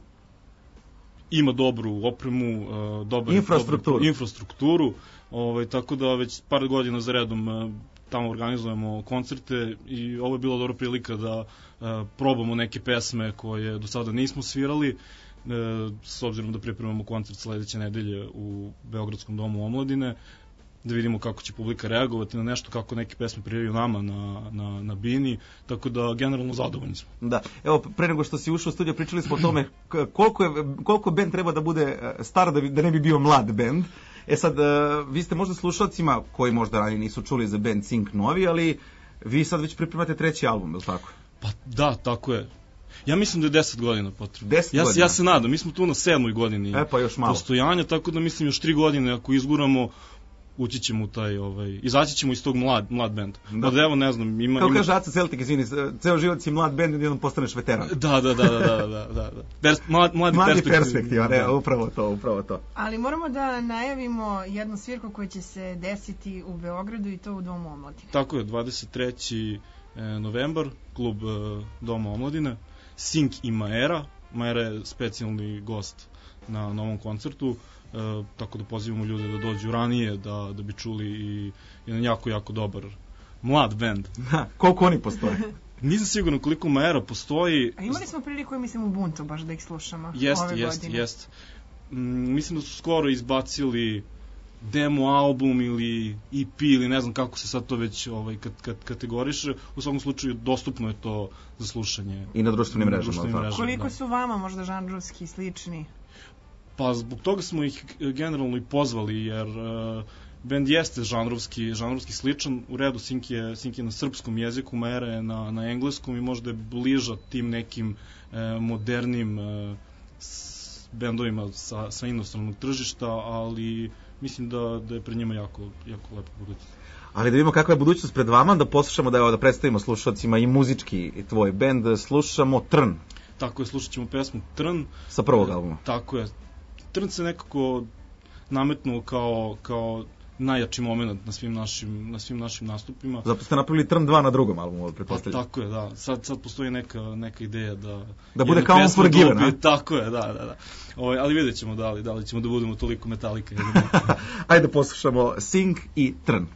ima dobru opremu, uh, dobar, infrastrukturu. Dobru, infrastrukturu ovaj, tako da već par godina za redom uh, tamo organizujemo koncerte i ovo je bila dobra prilika da uh, probamo neke pesme koje do sada nismo svirali, uh, s obzirom da pripremamo koncert sledeće nedelje u Beogradskom domu omladine, da vidimo kako će publika reagovati na nešto, kako neke pesme prijavaju nama na, na, na bini, tako da generalno zadovoljni smo. Da, evo, pre nego što si ušao u studio, pričali smo o tome koliko, je, koliko bend treba da bude star da, bi, da ne bi bio mlad bend. E sad, vi ste možda slušalcima koji možda ranije nisu čuli za band Sing novi, ali vi sad već pripremate treći album, je li tako? Pa da, tako je. Ja mislim da je deset godina potrebno. deset ja, godina? Ja se nadam, mi smo tu na sedmoj godini e, pa još malo. postojanja, tako da mislim još tri godine ako izguramo, ući ćemo u taj, ovaj, izaći ćemo iz tog mlad, mlad benda. Da. Da, evo, ne znam, ima... Kao ima... kaže Aca Celtic, izvini, ceo život si mlad bend i jednom postaneš veteran. Da, da, da, da, da, da, da. Pers, mlad, mladi, mladi perspektiv. perspektiva, ne, upravo to, upravo to. Ali moramo da najavimo jednu svirku koja će se desiti u Beogradu i to u Domu omladine. Tako je, dvadeset treći novembar, klub Doma omladine, Sing i Maera. Maera je specijalni gost na novom koncertu. E, tako da pozivamo ljude da dođu ranije, da, da bi čuli i jedan jako, jako dobar mlad bend. Da, koliko oni postoje? Nisam siguran koliko Maera postoji. A imali smo priliku, mislim, u Buntu baš da ih slušamo jest, ove jest, godine. Jest, mm, mislim da su skoro izbacili demo album ili E P ili ne znam kako se sad to već ovaj, kat, kat, kategoriše. U svakom slučaju dostupno je to za slušanje. I na društvenim mrežama. društvenim mrežama Koliko da. su vama možda žanrovski slični? Pa zbog toga smo ih generalno i pozvali, jer uh, bend jeste žanrovski, žanrovski sličan. U redu, Sink je, Sink je na srpskom jeziku, Maera je na, na engleskom i možda je bliža tim nekim uh, modernim uh, s, bendovima sa, sa inostranog tržišta, ali mislim da, da je pred njima jako, jako lepo budućnost. Ali da vidimo kakva je budućnost pred vama, da poslušamo, da, evo, da predstavimo slušalcima i muzički i tvoj bend, slušamo Trn. Tako je, slušat ćemo pesmu Trn. Sa prvog albuma. Tako je. Trn se nekako nametnuo kao, kao najjači moment na svim našim, na svim našim nastupima. Zato ste napravili Trn dva na drugom albumu, pretpostavljam. Pa, tako je, da. Sad, sad postoji neka, neka ideja da... Da bude kao Unforgiven, a? Tako je, da, da, da. Ovo, ali vidjet ćemo da li, da li ćemo da budemo toliko Metallica. Ajde poslušamo Sing i Trn.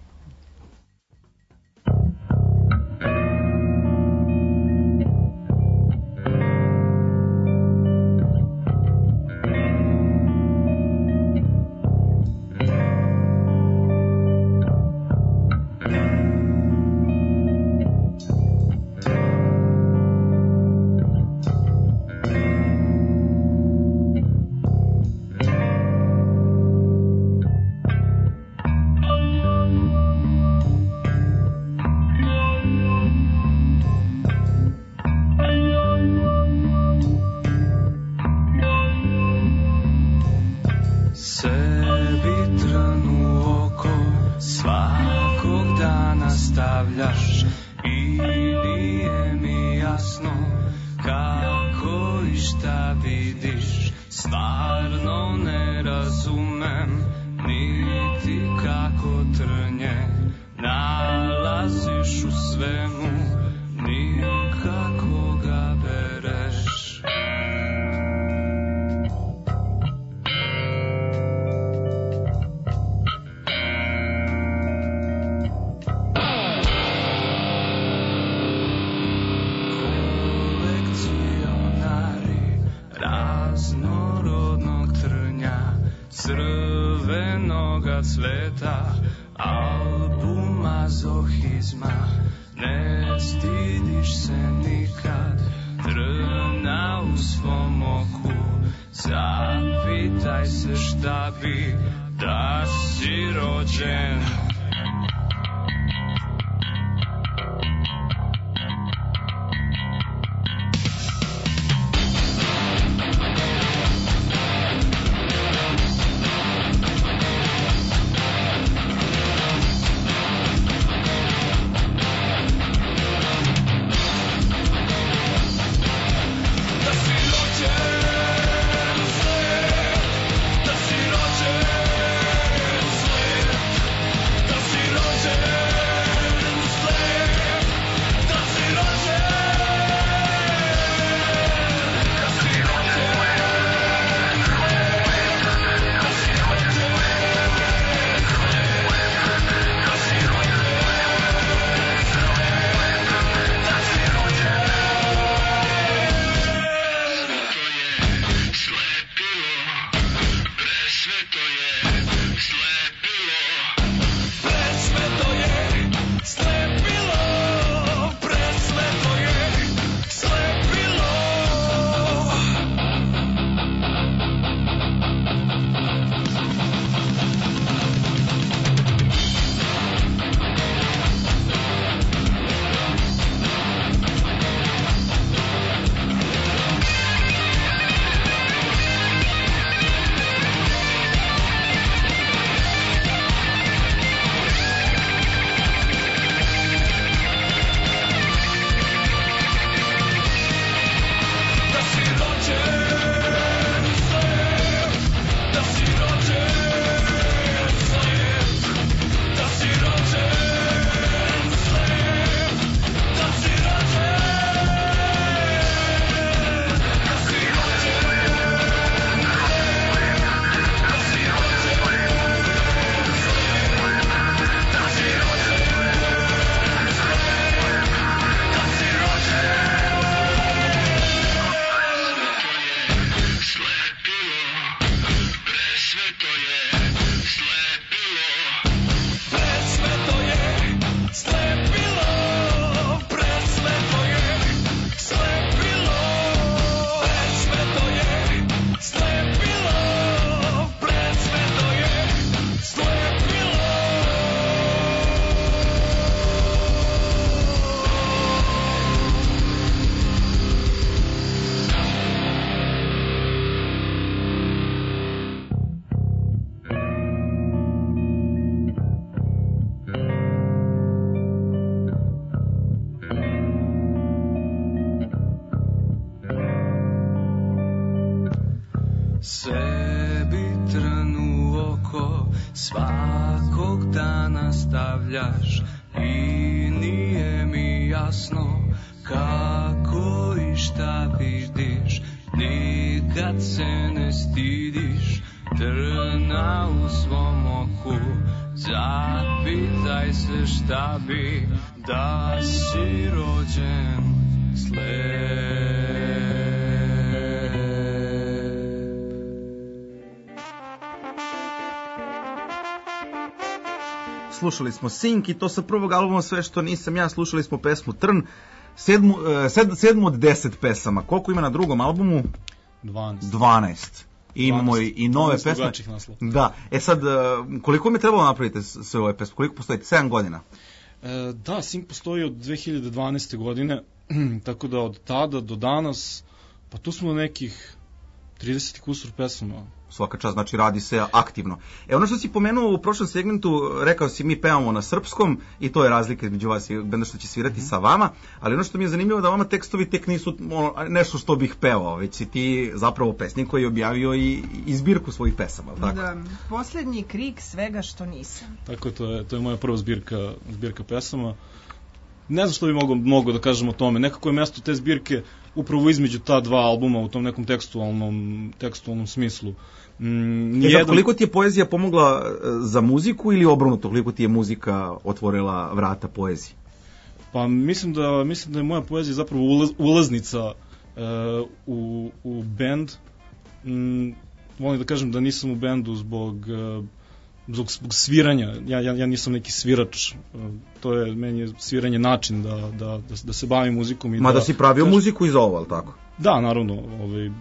cveta, album mazohizma. Ne stidiš se nikad, trna u svom oku, Zapitaj se šta bi da si rođen. Sebi trnu u oko svakog dana stavljaš i nije mi jasno kako i šta vidiš. Nikad se ne stidiš trna u svom oku. Zapitaj se šta bi da si rođen slep. Slušali smo Sink i to sa prvog albuma Sve što nisam ja, slušali smo pesmu Trn, sedmu, sed, sedmu od deset pesama. Koliko ima na drugom albumu? dvanaest. dvanaest. I imamo i, i nove pesme. Da. E sad, koliko mi je trebalo napraviti sve ove pesme? Koliko postoji? sedam godina? E, da, Sink postoji od dve hiljade dvanaeste. godine, tako da od tada do danas, pa tu smo nekih trideset kusur pesama. Svaka čast, znači radi se aktivno. E ono što si pomenuo u prošlom segmentu, rekao si mi pevamo na srpskom i to je razlika između vas i benda što će svirati mm-hmm. sa vama, ali ono što mi je zanimljivo da vama tekstovi tek nisu ono, nešto što bih pevao, već si ti zapravo pesnik koji je objavio i, i zbirku svojih pesama, tako? Da, posljednji krik svega što nisam. Tako, to je, to je moja prva zbirka, zbirka pesama. Ne znam što bi mogo, mogo da kažem o tome. Nekako je mesto te zbirke upravo između ta dva albuma u tom nekom tekstualnom, tekstualnom smislu. Mm, jedan... Koliko ti je poezija pomogla za muziku ili obrnuto, koliko ti je muzika otvorila vrata poeziji? Pa mislim da, mislim da je moja poezija zapravo ulaz, ulaznica uh, u, u bend. Mm, volim da kažem da nisam u bendu zbog... Uh, Zbog, zbog sviranja, ja, ja, ja nisam neki svirač, to je, meni je sviranje način da, da, da, da se bavim muzikom. I Ma da, da si pravio kaž... muziku i za ovo, ali tako? Da, naravno, ovaj,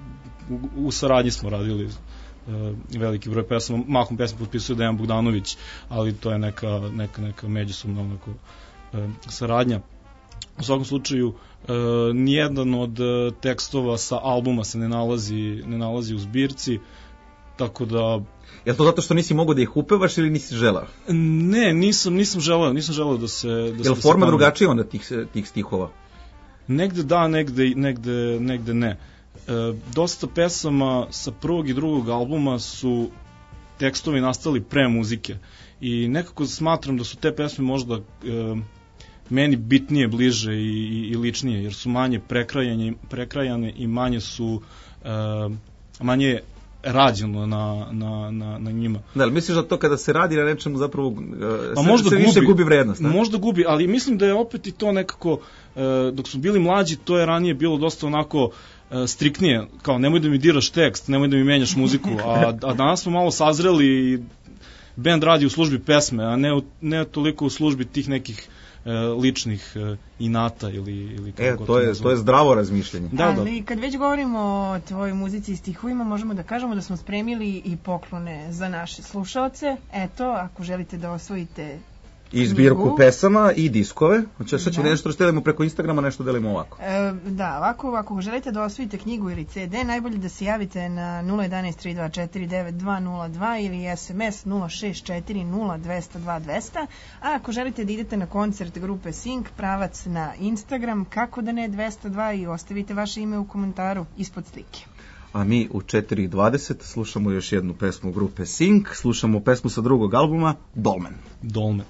u, u saradnji smo radili uh, veliki broj pesama, mahom pesma potpisuje Dejan Bogdanović, ali to je neka, neka, neka međusobna onako, uh, saradnja. U svakom slučaju, uh, nijedan od uh, tekstova sa albuma se ne nalazi, ne nalazi u zbirci, tako da... Je to zato što nisi mogao da ih upevaš ili nisi želeo? Ne, nisam, nisam želeo, nisam želeo da se... Da je li forma drugačija onda tih, tih stihova? Negde da, negde, negde, negde ne. E, dosta pesama sa prvog i drugog albuma su tekstovi nastali pre muzike i nekako smatram da su te pesme možda e, meni bitnije, bliže i, i, i ličnije, jer su manje prekrajane, prekrajane i manje su e, manje rađeno na, na, na, na njima. Da, ali misliš da to kada se radi na nečemu zapravo pa se, možda se gubi, više gubi vrednost? Ne? Možda gubi, ali mislim da je opet i to nekako, e, dok su bili mlađi, to je ranije bilo dosta onako e, striktnije, kao nemoj da mi diraš tekst, nemoj da mi menjaš muziku, a, a danas smo malo sazreli i band radi u službi pesme, a ne, ne toliko u službi tih nekih e, ličnih e, inata ili, ili kako e, to je, to je zdravo razmišljanje. Da, ali da. Kad već govorimo o tvojoj muzici i stihovima, možemo da kažemo da smo spremili i poklone za naše slušaoce. Eto, ako želite da osvojite i zbirku pesama i diskove. Znači, sad ćemo da. nešto što delimo preko Instagrama, nešto delimo ovako. E, da, ovako, ako želite da osvojite knjigu ili ce de, najbolje da se javite na nula jedan tri dva četiri devet dva nula dva ili es em es nula šest četiri nula dva zero dva dva zero zero. A ako želite da idete na koncert grupe Sink, pravac na Instagram, kako da ne dvesta dva, i ostavite vaše ime u komentaru ispod slike. A mi u četiri dvadeset slušamo još jednu pesmu grupe Sink, slušamo pesmu sa drugog albuma, Dolmen. Dolmen.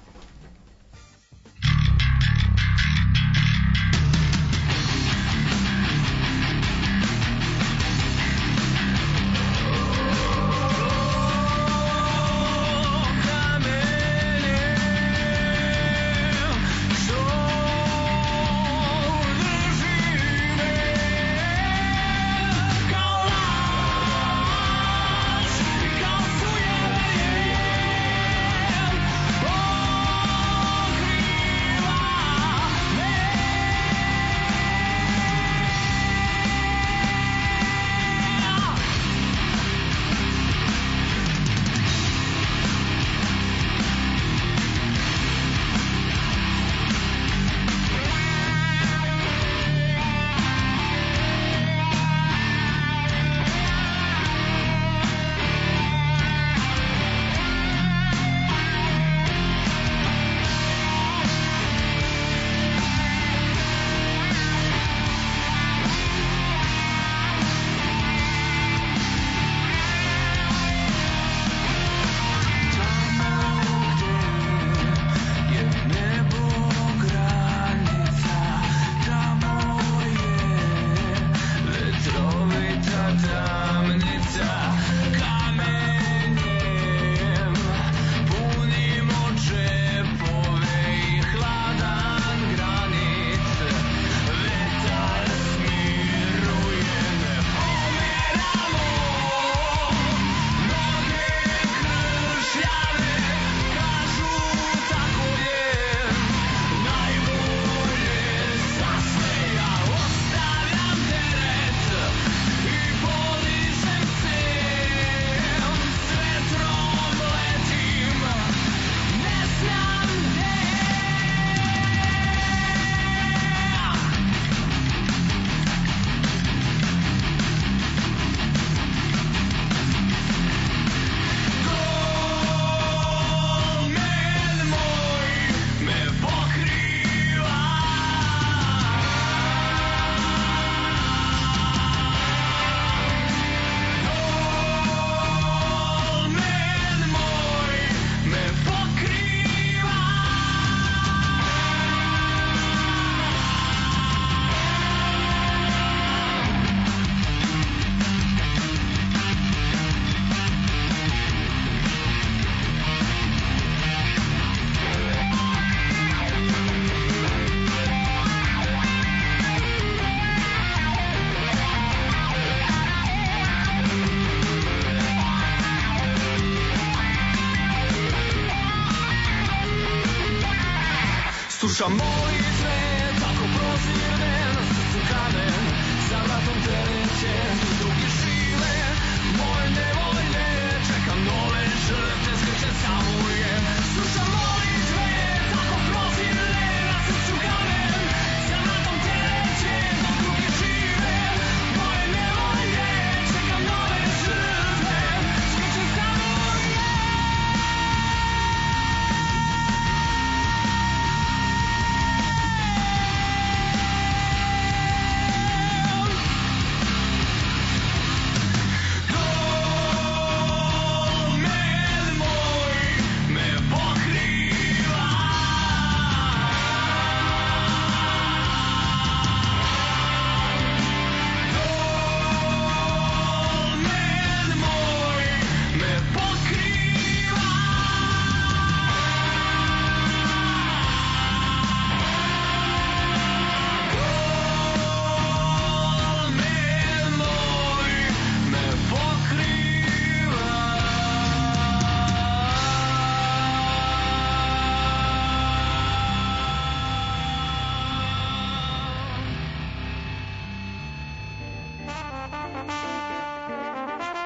Slušam moj svet, tako prozirnen, srcu kamen, za vratom terećen, drugi život.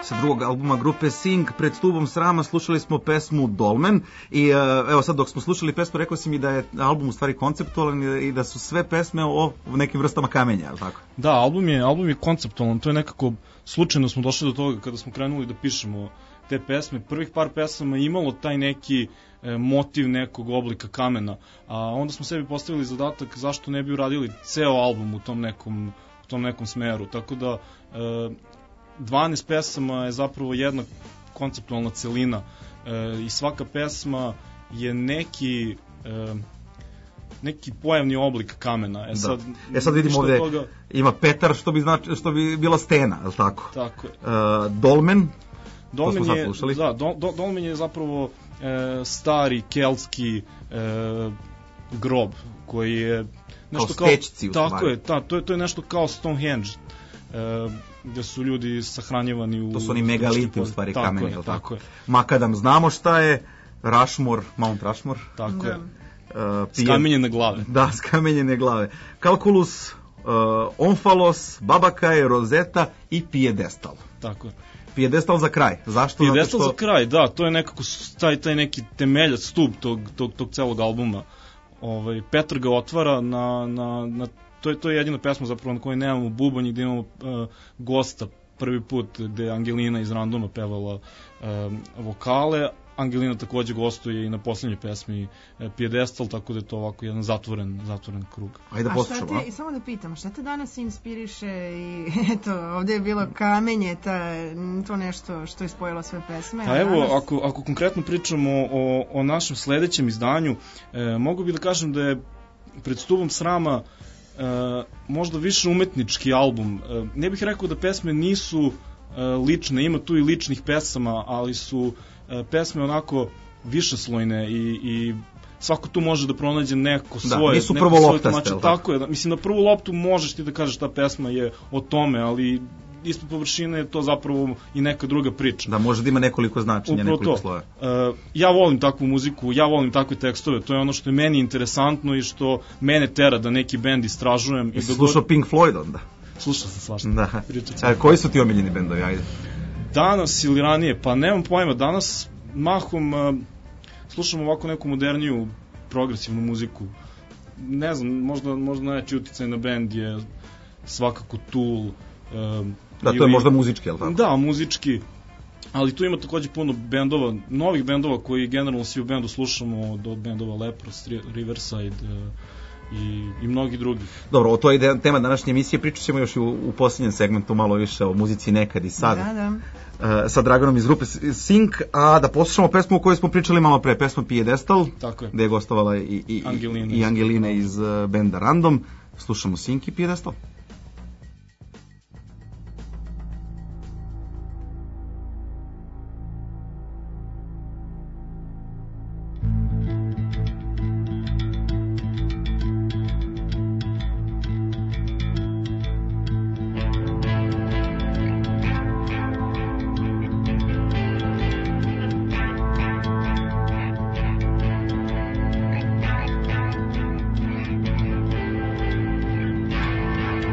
sa drugog albuma grupe Sing, Pred stubom srama, slušali smo pesmu Dolmen i evo sad dok smo slušali pesmu rekao si mi da je album u stvari konceptualan i da su sve pesme o nekim vrstama kamenja, je li tako? Da, album je, album je konceptualan, to je nekako slučajno smo došli do toga kada smo krenuli da pišemo te pesme. Prvih par pesama imalo taj neki e, motiv nekog oblika kamena, a onda smo sebi postavili zadatak zašto ne bi uradili ceo album u tom nekom, u tom nekom smeru, tako da e, dvanaest pesama je zapravo jedna konceptualna celina e, i svaka pesma je neki e, neki pojavni oblik kamena. E sad, da. E sad vidimo ovde toga... ima Petar što bi, znači, što bi bila stena, je li tako? Tako je. E, Dolmen, Dolmen je, da, do, do, Dolmen je zapravo e, stari keltski e, grob koji je nešto kao, kao tako je, ta, to je to je nešto kao Stonehenge. E, gde su ljudi sahranjivani u... To su oni megaliti u stvari tako kameni, je, tako? tako je. Makadam znamo šta je, Rushmore, Mount Rushmore. Tako da. je. Uh, skamenjene glave. Da, skamenjene glave. Kalkulus, uh, Onfalos, Babakaj, Rosetta i Piedestal. Tako je. Piedestal za kraj. Zašto? Piedestal što... za kraj, da, to je nekako taj, taj neki temeljac, stup tog, tog, tog celog albuma. Ovaj, Petar ga otvara na, na, na to je to je jedina pesma zapravo na kojoj nemamo bubanj, gde imamo uh, gosta prvi put gde Angelina iz Randoma pevala uh, vokale. Angelina takođe gostuje i na poslednjoj pesmi uh, Piedestal, tako da je to ovako jedan zatvoren, zatvoren krug. Ajde da poslušamo. A samo da pitam, šta te danas inspiriše i eto, ovde je bilo kamenje, ta, to nešto što je spojilo sve pesme. Pa evo, danas... ako, ako konkretno pričamo o, o našem sledećem izdanju, e, mogu bi da kažem da je Pred stubom srama E, možda više umetnički album. E, ne bih rekao da pesme nisu e, lične, ima tu i ličnih pesama, ali su e, pesme onako višeslojne i, i svako tu može da pronađe neko svoje. Da, nisu prvoloptaste. Tako je, da, mislim na prvu loptu možeš ti da kažeš ta pesma je o tome, ali ispod površine je to zapravo i neka druga priča. Da, može da ima nekoliko značenja, upravo nekoliko to. sloja. Uh, ja volim takvu muziku, ja volim takve tekstove, to je ono što je meni interesantno i što mene tera da neki bend istražujem. I si slušao Pink Floyd onda? Slušao sam svašta. Da. A koji su ti omiljeni bendovi, ajde? Danas ili ranije, pa nemam pojma, danas mahom uh, slušam ovako neku moderniju progresivnu muziku. Ne znam, možda, možda najjači uticaj na bend je svakako Tool. Uh, Da, to je možda muzički, je li tako? Da, muzički, ali tu ima takođe puno bendova, novih bendova koji generalno svi u bendu slušamo, od, od bendova Leprous, Riverside uh, i, i mnogi drugi. Dobro, o to je tema današnje emisije, pričat ćemo još u, u posljednjem segmentu malo više o muzici nekad i sad. Da, da. Uh, sa Draganom iz grupe Sing, a da poslušamo pesmu o kojoj smo pričali malo pre, pesma Piedestal, tako je. Gde je gostovala i, i, Angelina, i Angelina iz uh, benda Random. Slušamo Sing i Piedestal. Thank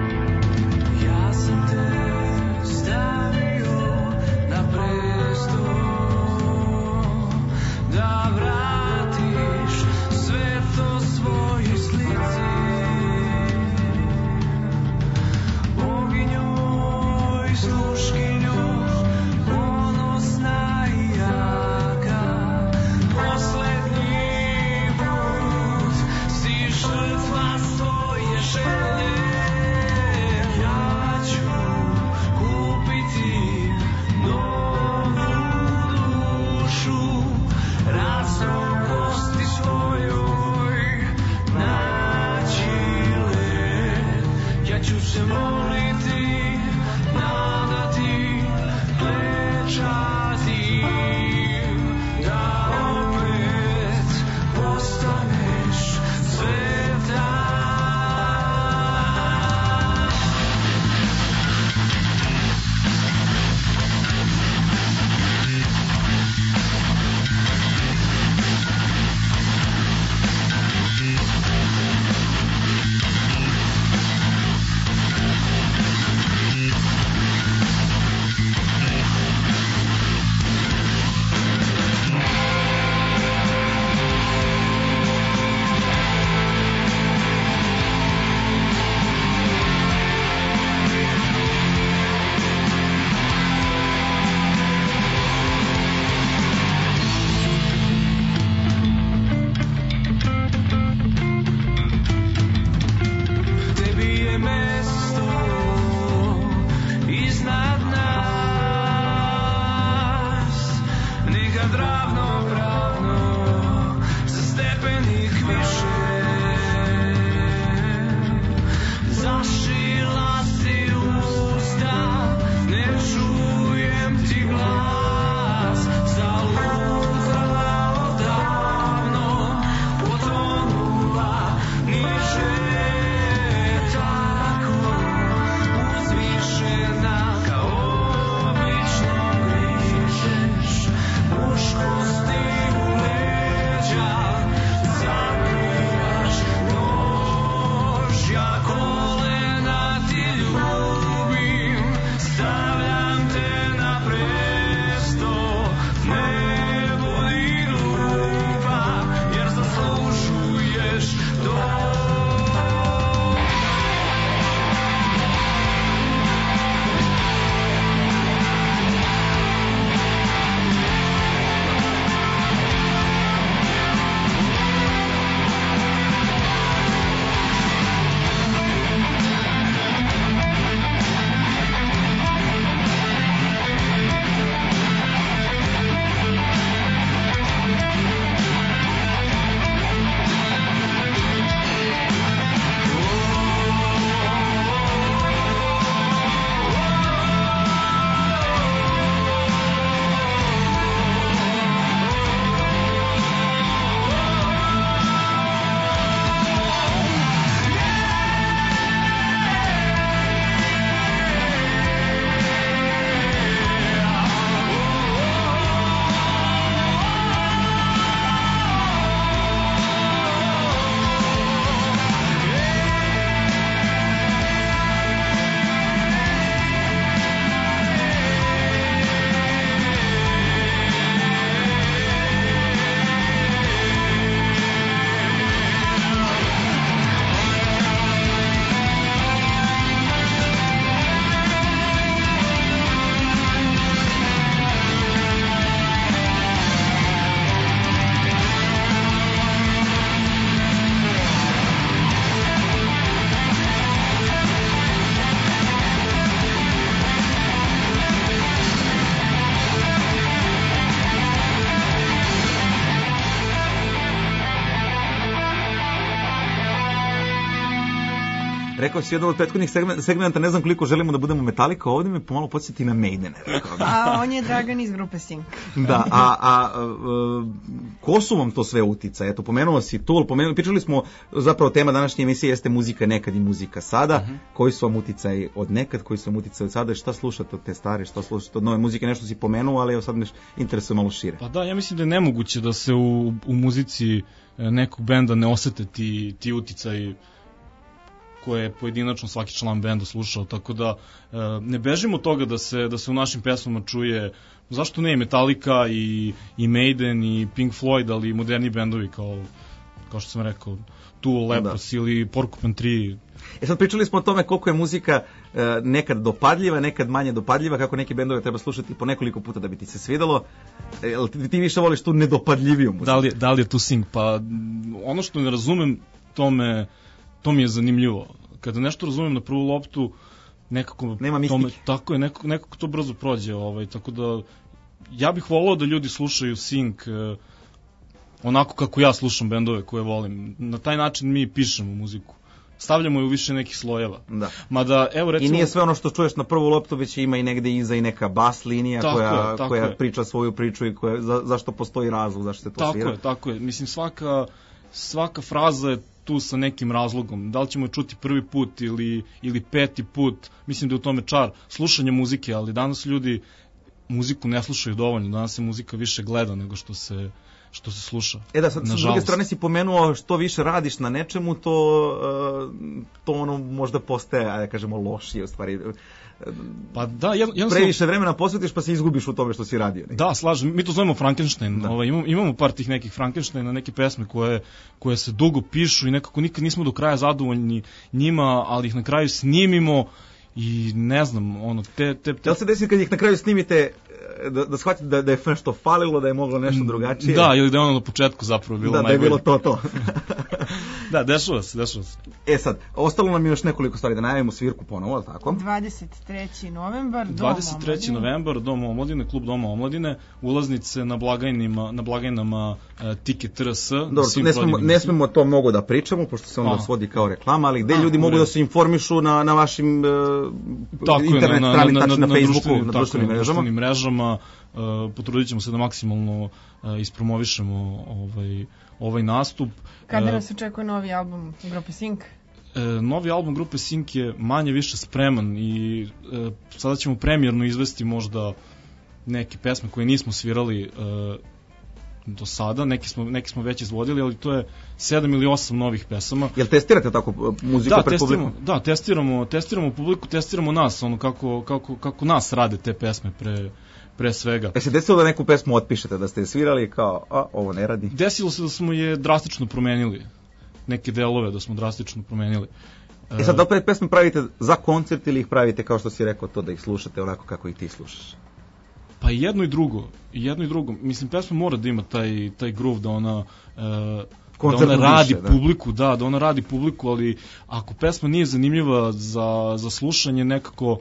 Rekao si jedan od prethodnih segmen- segmenta, ne znam koliko želimo da budemo Metallica, ovdje me pomalo podsjeti na Maidene. Rekao, da. A on je Dragan iz grupe Sink. Da, a, a, a ko su vam to sve utice? Eto, pomenuo si Tool, pomenuo, pričali smo, zapravo tema današnje emisije jeste muzika nekad i muzika sada. Uh-huh. Koji su vam uticaj od nekad, koji su vam uticaj od sada, šta slušate od te stare, šta slušate od nove muzike, nešto si pomenuo, ali evo sad me interesuje malo šire. Pa da, ja mislim da je nemoguće da se u, u muzici nekog benda ne osete ti, ti uticaj koje je pojedinačno svaki član benda slušao, tako da e, ne bežimo od toga da se, da se u našim pesmama čuje, zašto ne i Metallica i, i Maiden i Pink Floyd, ali i moderni bendovi kao, kao što sam rekao, Tool, Lepros ili Porcupine Tree. E sad pričali smo o tome koliko je muzika e, nekad dopadljiva, nekad manje dopadljiva, kako neke bendove treba slušati po nekoliko puta da bi ti se svidelo. E, ti, ti više voliš tu nedopadljiviju muziku? Da li, da li je tu Sink? Pa ono što ne razumem, to me... To mi je zanimljivo. Kada nešto razumem na prvu loptu, nekako... Nema mistike. Tome, tako je, nekako, nekako to brzo prođe. Ovaj, tako da, ja bih volao da ljudi slušaju Sink eh, onako kako ja slušam bendove koje volim. Na taj način mi pišemo muziku. Stavljamo je u više nekih slojeva. Da. Mada, evo, recimo, i nije sve ono što čuješ na prvu loptu, već ima i negde iza i neka bas linija tako koja, je, tako koja je. priča svoju priču i koja, za, zašto postoji razlog, zašto se to tako svira. Tako je, tako je. Mislim, svaka, svaka fraza je tu sa nekim razlogom. Da li ćemo je čuti prvi put ili, ili peti put, mislim da je u tome čar slušanja muzike, ali danas ljudi muziku ne slušaju dovoljno, danas se muzika više gleda nego što se, što se sluša. E da, sad, s druge strane si pomenuo što više radiš na nečemu, to, uh, to ono možda postaje, ajde kažemo, lošije u stvari. Pa da, jednostavno... Previše vremena posvetiš pa se izgubiš u tome što si radio. Ne? Da, slažem, mi to zovemo Frankenstein. Ovaj, imamo, imamo par tih nekih Frankensteina, neke pesme koje, koje se dugo pišu i nekako nikad nismo do kraja zadovoljni njima, ali ih na kraju snimimo i ne znam, ono, te... te, te... Jel se desi kad ih na kraju snimite da, da shvatite da, da je nešto falilo, da je moglo nešto drugačije? Da, ili da je ono na početku zapravo bilo da, najbolje. Da, je bilo to, to. Da, dešava se, dešava se. E sad, ostalo nam je još nekoliko stvari da najavimo svirku ponovo, ali tako? dvadeset treći novembar, Dom dvadeset treći novembar, Dom omladine, klub Doma omladine, ulaznice na blagajnima, na blagajnama uh, Ticket R S. Dobro, ne smemo, ne smemo to mnogo da pričamo, pošto se onda svodi kao reklama, ali gde A, ljudi mogu da se informišu na, na vašim uh, tako internet na, strani, na, na, na, na Facebooku, društvenim, na društvenim mrežama. društvenim mrežama. Uh, potrudit ćemo se da maksimalno uh, ispromovišemo ovaj, ovaj nastup. Kada nas očekuje novi album grupe Sink? E, novi album grupe Sink je manje više spreman i e, sada ćemo premijerno izvesti možda neke pesme koje nismo svirali e, do sada, neke smo, neke smo već izvodili, ali to je sedam ili osam novih pesama. Jel testirate tako muziku da, pred publikom? Da, testiramo, testiramo publiku, testiramo nas, ono kako, kako, kako nas rade te pesme pre, pre svega. E se desilo da neku pesmu otpišete, da ste je svirali kao, a ovo ne radi? Desilo se da smo je drastično promenili, neke delove da smo drastično promenili. E sad, da opet pesme pravite za koncert ili ih pravite, kao što si rekao, to da ih slušate onako kako ih ti slušaš? Pa i jedno i drugo, i jedno i drugo. Mislim, pesma mora da ima taj, taj groove, da ona, uh, da ona radi više, publiku, da. da, da ona radi publiku, ali ako pesma nije zanimljiva za, za slušanje, nekako,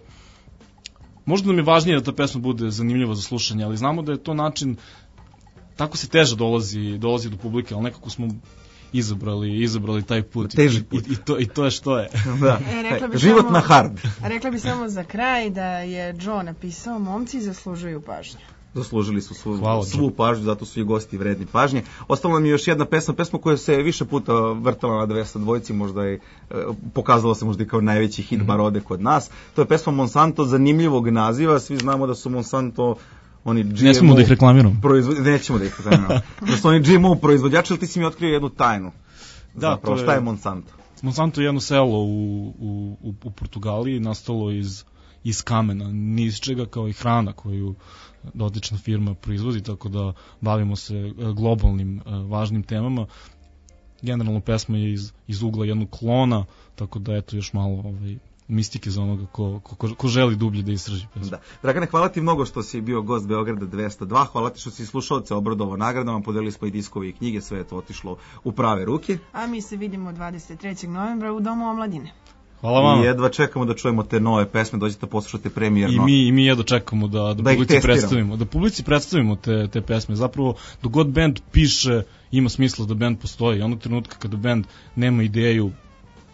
možda nam je važnije da ta pesma bude zanimljiva za slušanje, ali znamo da je to način, tako se teže dolazi, dolazi do publike, ali nekako smo izabrali, izabrali taj put. Teži put. I, i, to, i to je što je. Da. E, Život samo, na hard. Rekla bi samo za kraj da je Joe napisao momci zaslužuju pažnju. Zaslužili su svu, Hvala, svu pažnju, zato su i gosti vredni pažnje. Ostala nam je još jedna pesma, pesma koja se više puta vrtala na dvesta dvojici, možda je pokazala se možda i kao najveći hit bar ode kod nas. To je pesma Monsanto, zanimljivog naziva, svi znamo da su Monsanto oni G M O ne smemo da ih reklamiramo. Proizvod... Nećemo da ih reklamiramo. Da su oni G M O proizvođači, ali ti si mi otkrio jednu tajnu. Da, zapravo, je... šta je Monsanto? Monsanto je jedno selo u, u, u Portugaliji, nastalo iz, iz kamena, ni iz čega, kao i hrana koju dotična firma proizvodi, tako da bavimo se globalnim važnim temama. Generalno pesma je iz, iz ugla jednog klona, tako da eto još malo ovaj, mistike za onoga ko, ko, ko želi dublje da istraži pesmu. Da. Dragane, hvala ti mnogo što si bio gost Beograda dvesta dva, hvala ti što si slušalce obradovao nagradama, podelili smo i diskovi i knjige, sve je to otišlo u prave ruke. A mi se vidimo dvadeset trećeg novembra u Domu omladine. Hvala vam. I jedva čekamo da čujemo te nove pesme, dođete poslušati premijerno. I mi, i mi jedva čekamo da, da, da publici predstavimo, da publici predstavimo te, te pesme. Zapravo, dok god band piše, ima smisla da band postoji. Onog trenutka kada band nema ideju,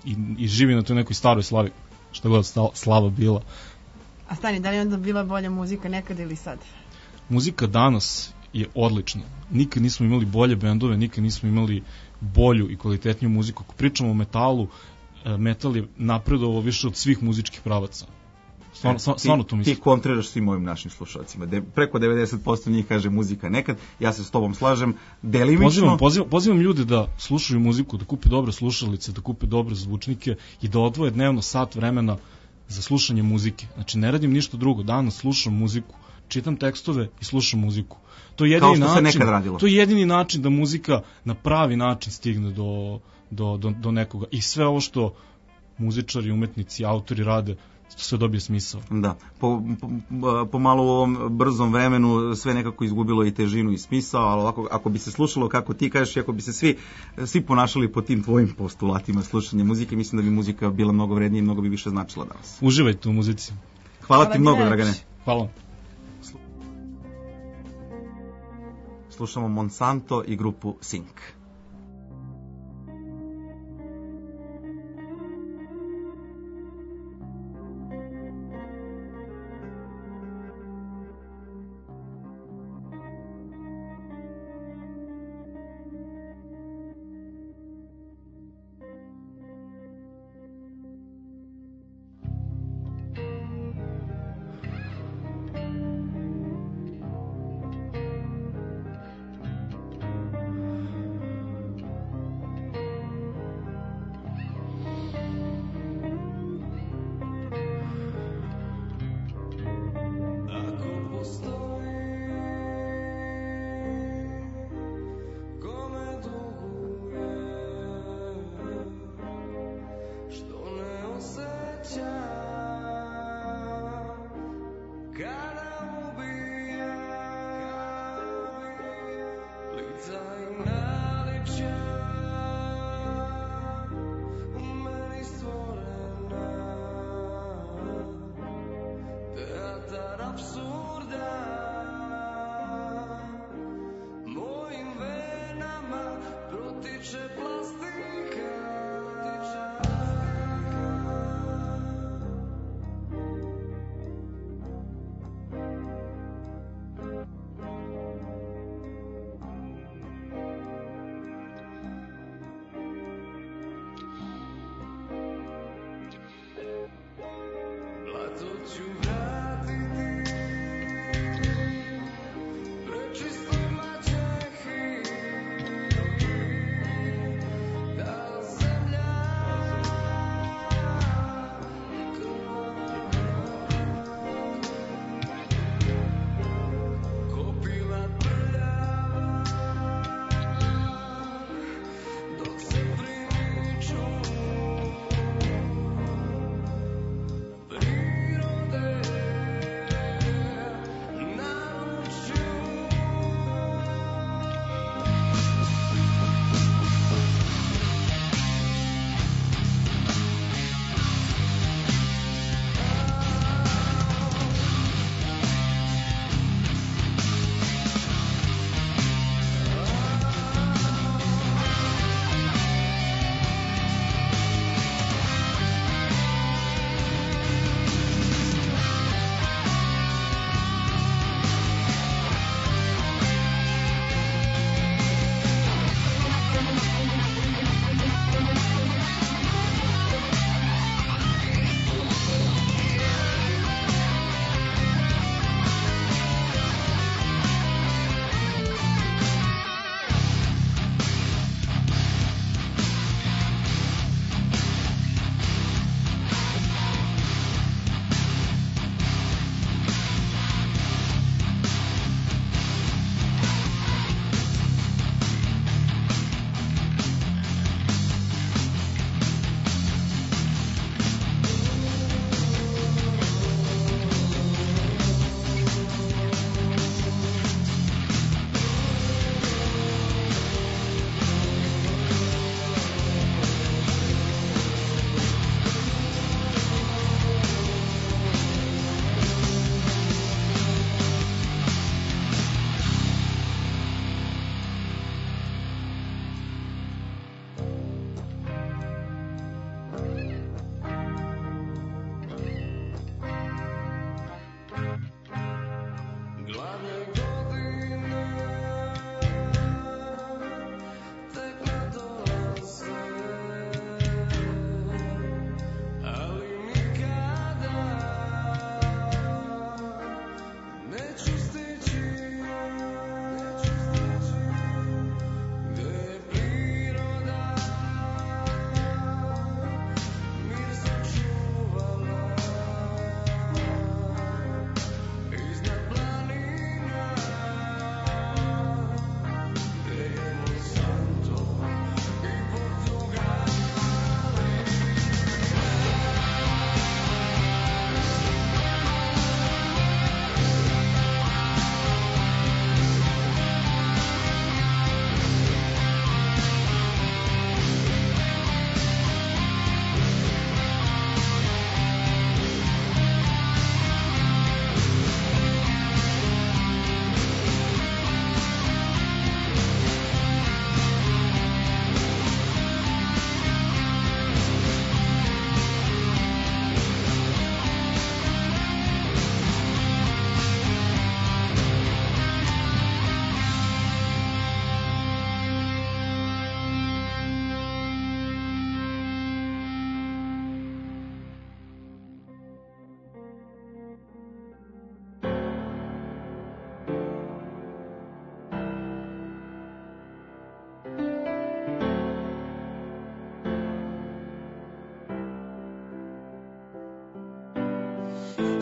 i, i živi na toj nekoj staroj slavi, šta god sta- slava bila. A stani, da li je onda bila bolja muzika nekad ili sad? Muzika danas je odlična. Nikad nismo imali bolje bendove, nikad nismo imali bolju i kvalitetniju muziku. Ako pričamo o metalu, e, metal je napredovao više od svih muzičkih pravaca. Stvarno, E, stvarno ti, to mislim. ti kontriraš svim ovim našim slušalcima. De, preko devedeset posto njih kaže muzika nekad, ja se s tobom slažem, delimično. Pozivam, pozivam, pozivam ljude da slušaju muziku, da kupe dobre slušalice, da kupe dobre zvučnike i da odvoje dnevno sat vremena za slušanje muzike. Znači, ne radim ništa drugo, danas slušam muziku, čitam tekstove i slušam muziku. To je jedini Kao što se način, nekad radilo. to je jedini način da muzika na pravi način stigne do, do, do, do nekoga. I sve ovo što muzičari, umetnici, autori rade, sve dobije smisao. Da, po, po, po malo u ovom brzom vremenu sve nekako izgubilo i težinu i smisao, ali ovako, ako bi se slušalo kako ti kažeš i ako bi se svi, svi ponašali po tim tvojim postulatima slušanja muzike, mislim da bi muzika bila mnogo vrednija i mnogo bi više značila danas. Uživajte u muzici. Hvala, Hvala ti mnogo, reč. Dragane. Hvala. Slušamo Monsanto i grupu Sink.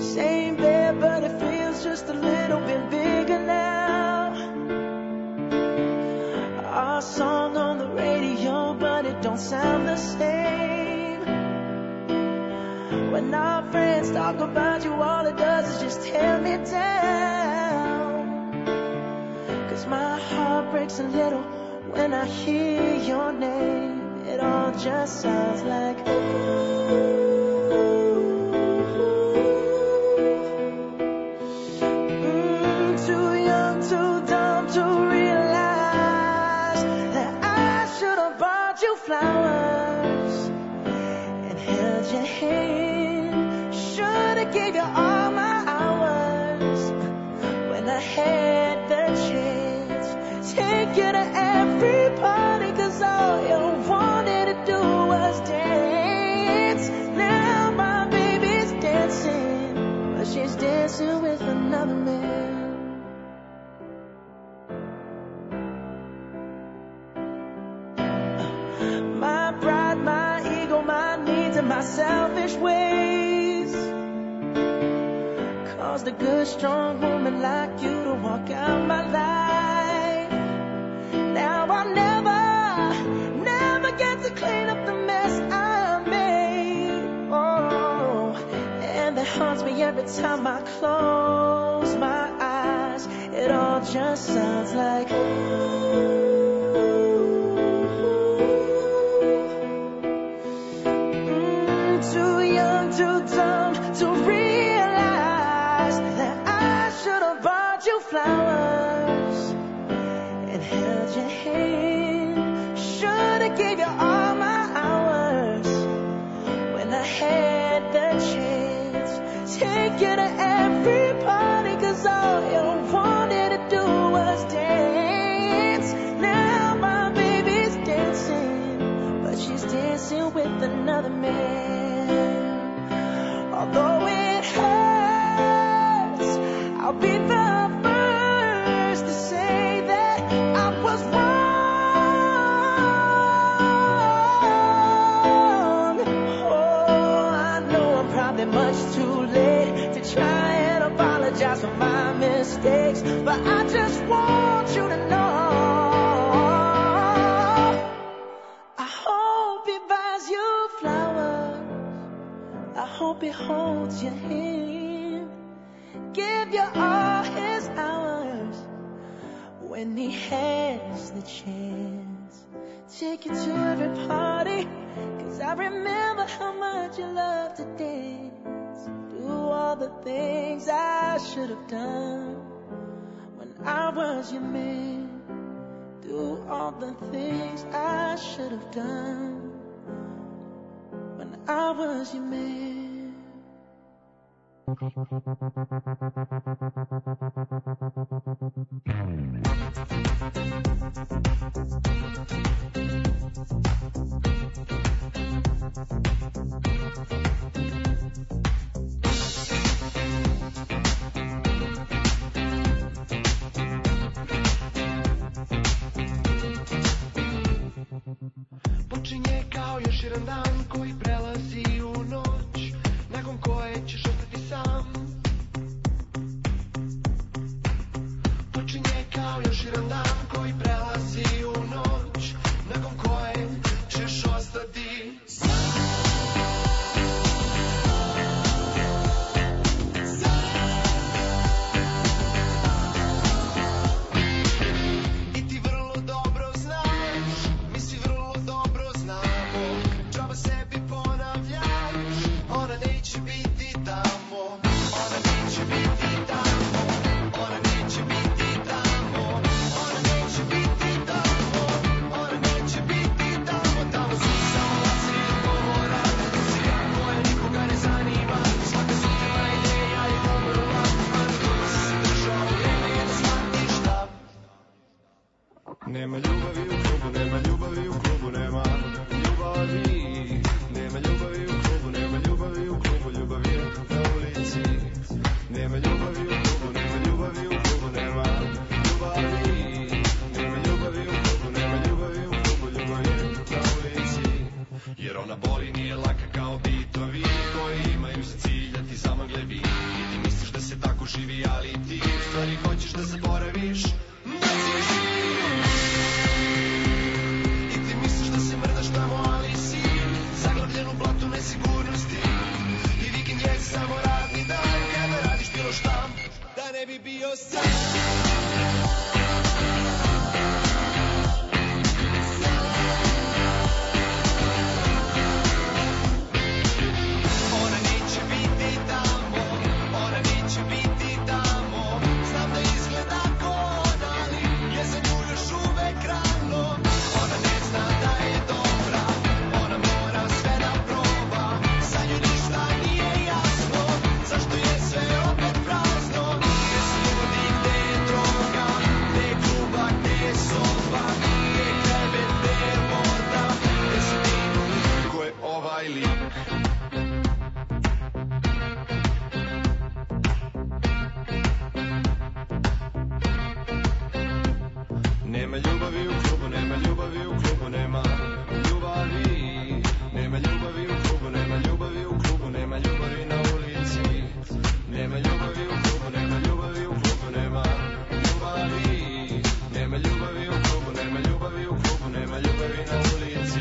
Same bed, but it feels just a little bit bigger now. Our song on the radio, but it don't sound the same. When our friends talk about you, all it does is just tear me down. 'Cause my heart breaks a little when I hear your name. It all just sounds like ooh. Flowers and held your hand. Should've gave you all my hours when I had the chance. Take you to every party, 'cause all you wanted to do was dance. Now my baby's dancing, but she's dancing with another man. My selfish ways caused a good strong woman like you to walk out my life. Now I'll never, never get to clean up the mess I made. Oh, and that haunts me every time I close my eyes. It all just sounds like ooh. Too dumb to realize that I should have bought you flowers and held your hand. Should have gave you all my hours when I had the chance. Take you to every party, 'cause all you wanted to do was dance. Now my baby's dancing, but she's dancing with another man. Although it hurts, I'll be the first to say that I was wrong. Oh, I know I'm probably much too late to try and apologize for my mistakes, but I just want you to know I hope he buys you flowers. I hope he holds your hand, give you all his hours when he has the chance. Take you to every party, 'cause I remember how much you loved to dance. Do all the things I should have done when I was your man. Do all the things I should have done when I was your man. Počinje kao još jedan dan koji prelazi u noć, nakon koje ćeš ostati sam. Počinje kao još jedan dan koji prelazi u noć, nakon koje ćeš ostati sam. I ti vrlo dobro znaš, mi svi vrlo dobro znamo, džaba sebi ponavljamo. Jer ona boli, nije laka kao bitovi koji imaju za cilj da ti zamagle vid. I ti misliš da se tako živi, ali ti u stvari hoćeš da zaboraviš da si živ. I ti misliš da se mrdaš tamo, ali si zaglavljen u blatu nesigurnosti. I vikend je samo radni dan kada radiš bilo šta da ne bi bio sam. Nema ljubavi u klubu, nema ljubavi u klubu, nema ljubavi. Nema ljubavi u klubu, nema ljubavi u klubu, nema ljubavi na ulici. Nema ljubavi u klubu, nema ljubavi u klubu, nema ljubavi. Nema ljubavi u klubu, nema ljubavi u klubu, nema ljubavi na ulici.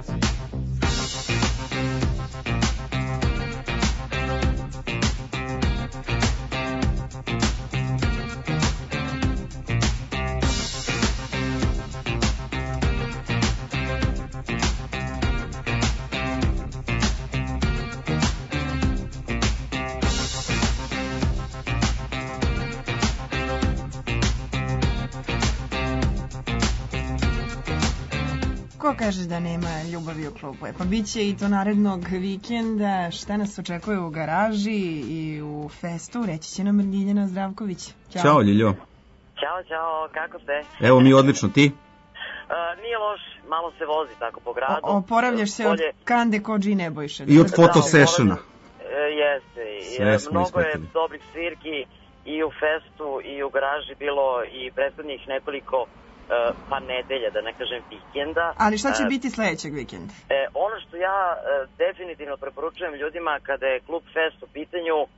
Ko kaže da nema ljubavi u klubu? E, pa bit će i to narednog vikenda. Šta nas očekuje u garaži i u festu? Reći će nam Ljiljana Zdravković. Ćao. Ćao, Ljiljo. Ćao, ćao, kako ste? Evo mi odlično, ti? Uh, nije loš, malo se vozi tako po gradu. O, oporavljaš se Bolje... od Kande Kodži Nebojše. I od fotosessiona. Uh, jeste, Sve smo mnogo je ispratili. dobrih svirki i u festu i u garaži bilo i prethodnih nekoliko uh, pa nedelja, da ne kažem vikenda. Ali šta će Uh, biti sledećeg vikenda? E, ono što ja e, definitivno preporučujem ljudima kada je Klub Fest u pitanju, e,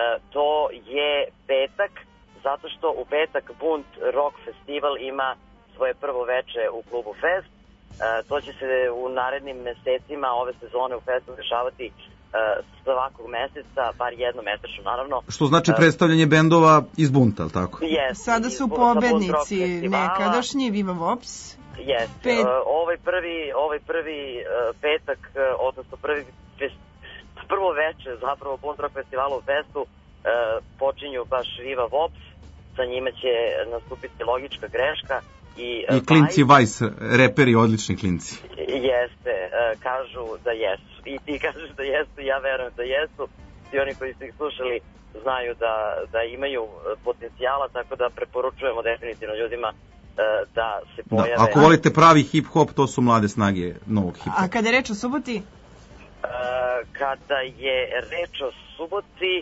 to je petak, zato što u petak Bunt Rock Festival ima svoje prvo veče u Klubu Fest. E, to će se u narednim mesecima ove sezone u Festu dešavati e, svakog meseca, bar jednom mesečno naravno. Što znači predstavljanje bendova iz Bunta, ali tako? Yes, Sada su pobednici nekadašnji Viva Vops. Jeste, Pet... uh, ovaj prvi, ovaj prvi uh, petak, uh, odnosno prvi fest, prvo veče zapravo Bunt Rock Festivala u Festu uh, počinju baš Viva Vops, sa njima će nastupiti Logička greška i... Uh, I klinci Vice, reperi, odlični klinci. Jeste, uh, kažu da jesu. I ti kažeš da jesu, ja verujem da jesu. I oni koji su ih slušali znaju da, da imaju potencijala, tako da preporučujemo definitivno ljudima da se pojave. Da, ako volite pravi hip-hop, to su mlade snage novog hip-hopa. A kada je reč o suboti? Uh, kada je reč o suboti...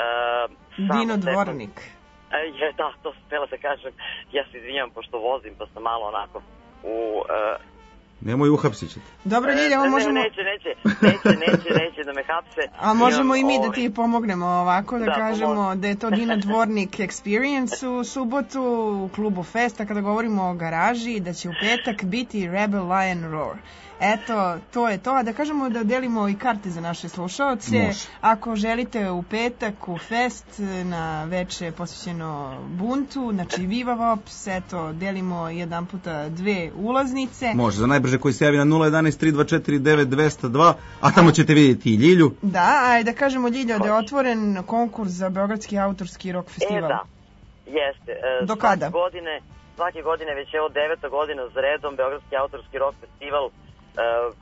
Uh, Dino Dvornik. Uh, je, da, to sam htjela da kažem. Ja se izvinjam pošto vozim, pa sam malo onako u... Uh, Nemoj uhapsit ćete. Dobro, Ljilja, ovo ne, možemo... Neće, neće, neće, neće, neće da me hapse. A možemo i mi ovaj... da ti pomognemo ovako, da, da kažemo pomoć. da je to Dino Dvornik Experience u subotu u klubu Festa, kada govorimo o garaži, da će u petak biti Rebel Lion Roar. Eto, to je to. A da kažemo da delimo i karte za naše slušaoce. Može. Ako želite u petak u Fest na veče posvećeno Buntu, znači Viva Vops, eto, delimo jedan puta dve ulaznice. Može, za najbrže koji se javi na nula jedan tri dva četiri devet dva zero dva, a tamo ćete vidjeti i Ljilju. Da, a da kažemo Ljilja da je otvoren konkurs za Beogradski autorski rock festival. E, da, jeste. E, Do kada? Svake godine, svake godine, već evo deveta godina za redom, Beogradski autorski rock festival Uh,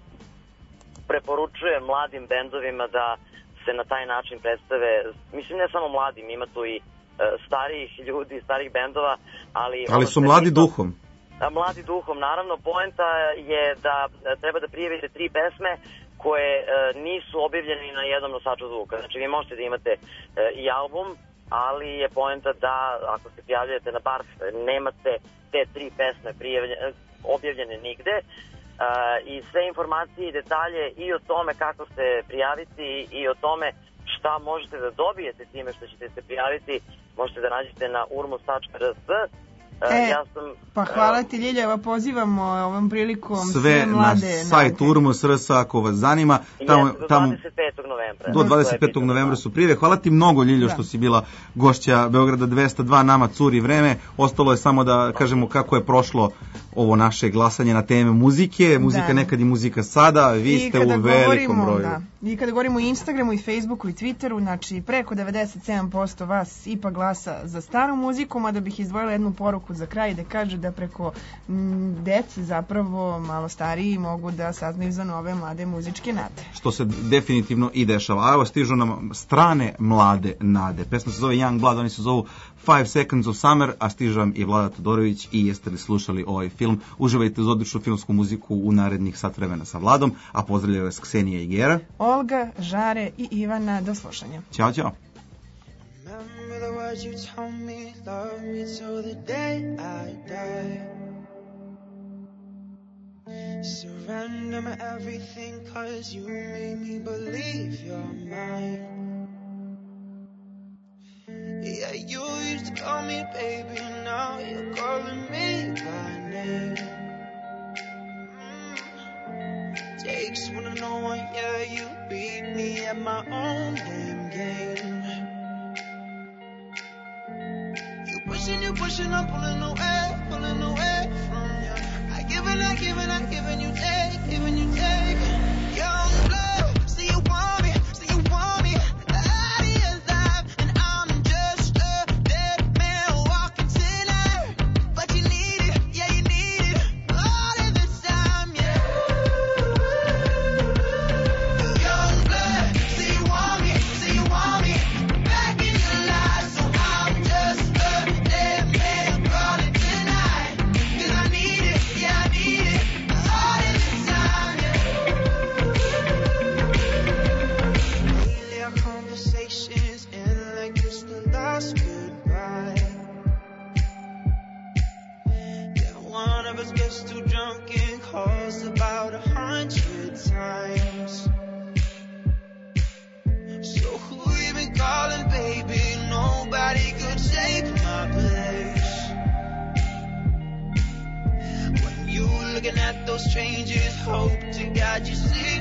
preporučuje mladim bendovima da se na taj način predstave, mislim ne samo mladim, ima tu i uh, starijih ljudi, starijih bendova, ali... Ali su mladi isto, duhom. A, mladi duhom, naravno. Poenta je da treba da prijavite tri pesme koje uh, nisu objavljene na jednom nosaču zvuka. Znači vi možete da imate uh, i album, ali je poenta da ako se prijavljate na bar, nemate te tri pesme prijavljene, objavljene nigde. i sve informacije i detalje i o tome kako se prijaviti i o tome šta možete da dobijete time što ćete se prijaviti, možete da nađete na urmus tačka r s. E, ja sam, pa hvala ti Ljiljeva, pozivamo ovom prilikom sve, sve mlade na sajt Urmus tačka r s ako vas zanima. Tamo, do dvadeset petog novembra. Do dvadeset petog novembra su prijave. Hvala ti mnogo Ljiljo što si bila gošća Beograda dvesta dva, nama curi vreme. Ostalo je samo da kažemo kako je prošlo ovo naše glasanje na teme muzike. Muzika da. Nekad i muzika sada, vi I ste u velikom broju. Da. I kada govorimo o Instagramu i Facebooku i Twitteru, znači preko devedeset sedam posto vas ipak glasa za staru muziku, mada bih izdvojila jednu poruku za kraj da kaže da preko m, dece zapravo malo stariji mogu da saznaju za nove mlade muzičke nade. Što se definitivno i dešava. A evo stižu nam strane mlade nade. Pesma se zove Young Blood, oni se zovu Five Seconds of Summer, a stiže vam i Vlada Todorović i jeste li slušali ovaj film. Uživajte uz odličnu filmsku muziku u narednih sat vremena sa Vladom, a pozdravljaju vas Ksenija i Gera, Olga, Žare i Ivana. Do slušanja. Ćao, ćao. Remember the words you told me, love me till the day I die. Surrender my everything, cause you made me believe you're mine. Yeah, you used to call me baby, now you're calling me by name. Mm. Takes one to know one, yeah, you beat me at my own damn game. You pushing, you pushing, I'm pulling away, pulling away from you. I give and I give and I give and you take, give and you take. Young blood, see you want me, see you want me. About a hundred times. So who you been calling, baby? Nobody could take my place. When you looking at those strangers, hope to God you see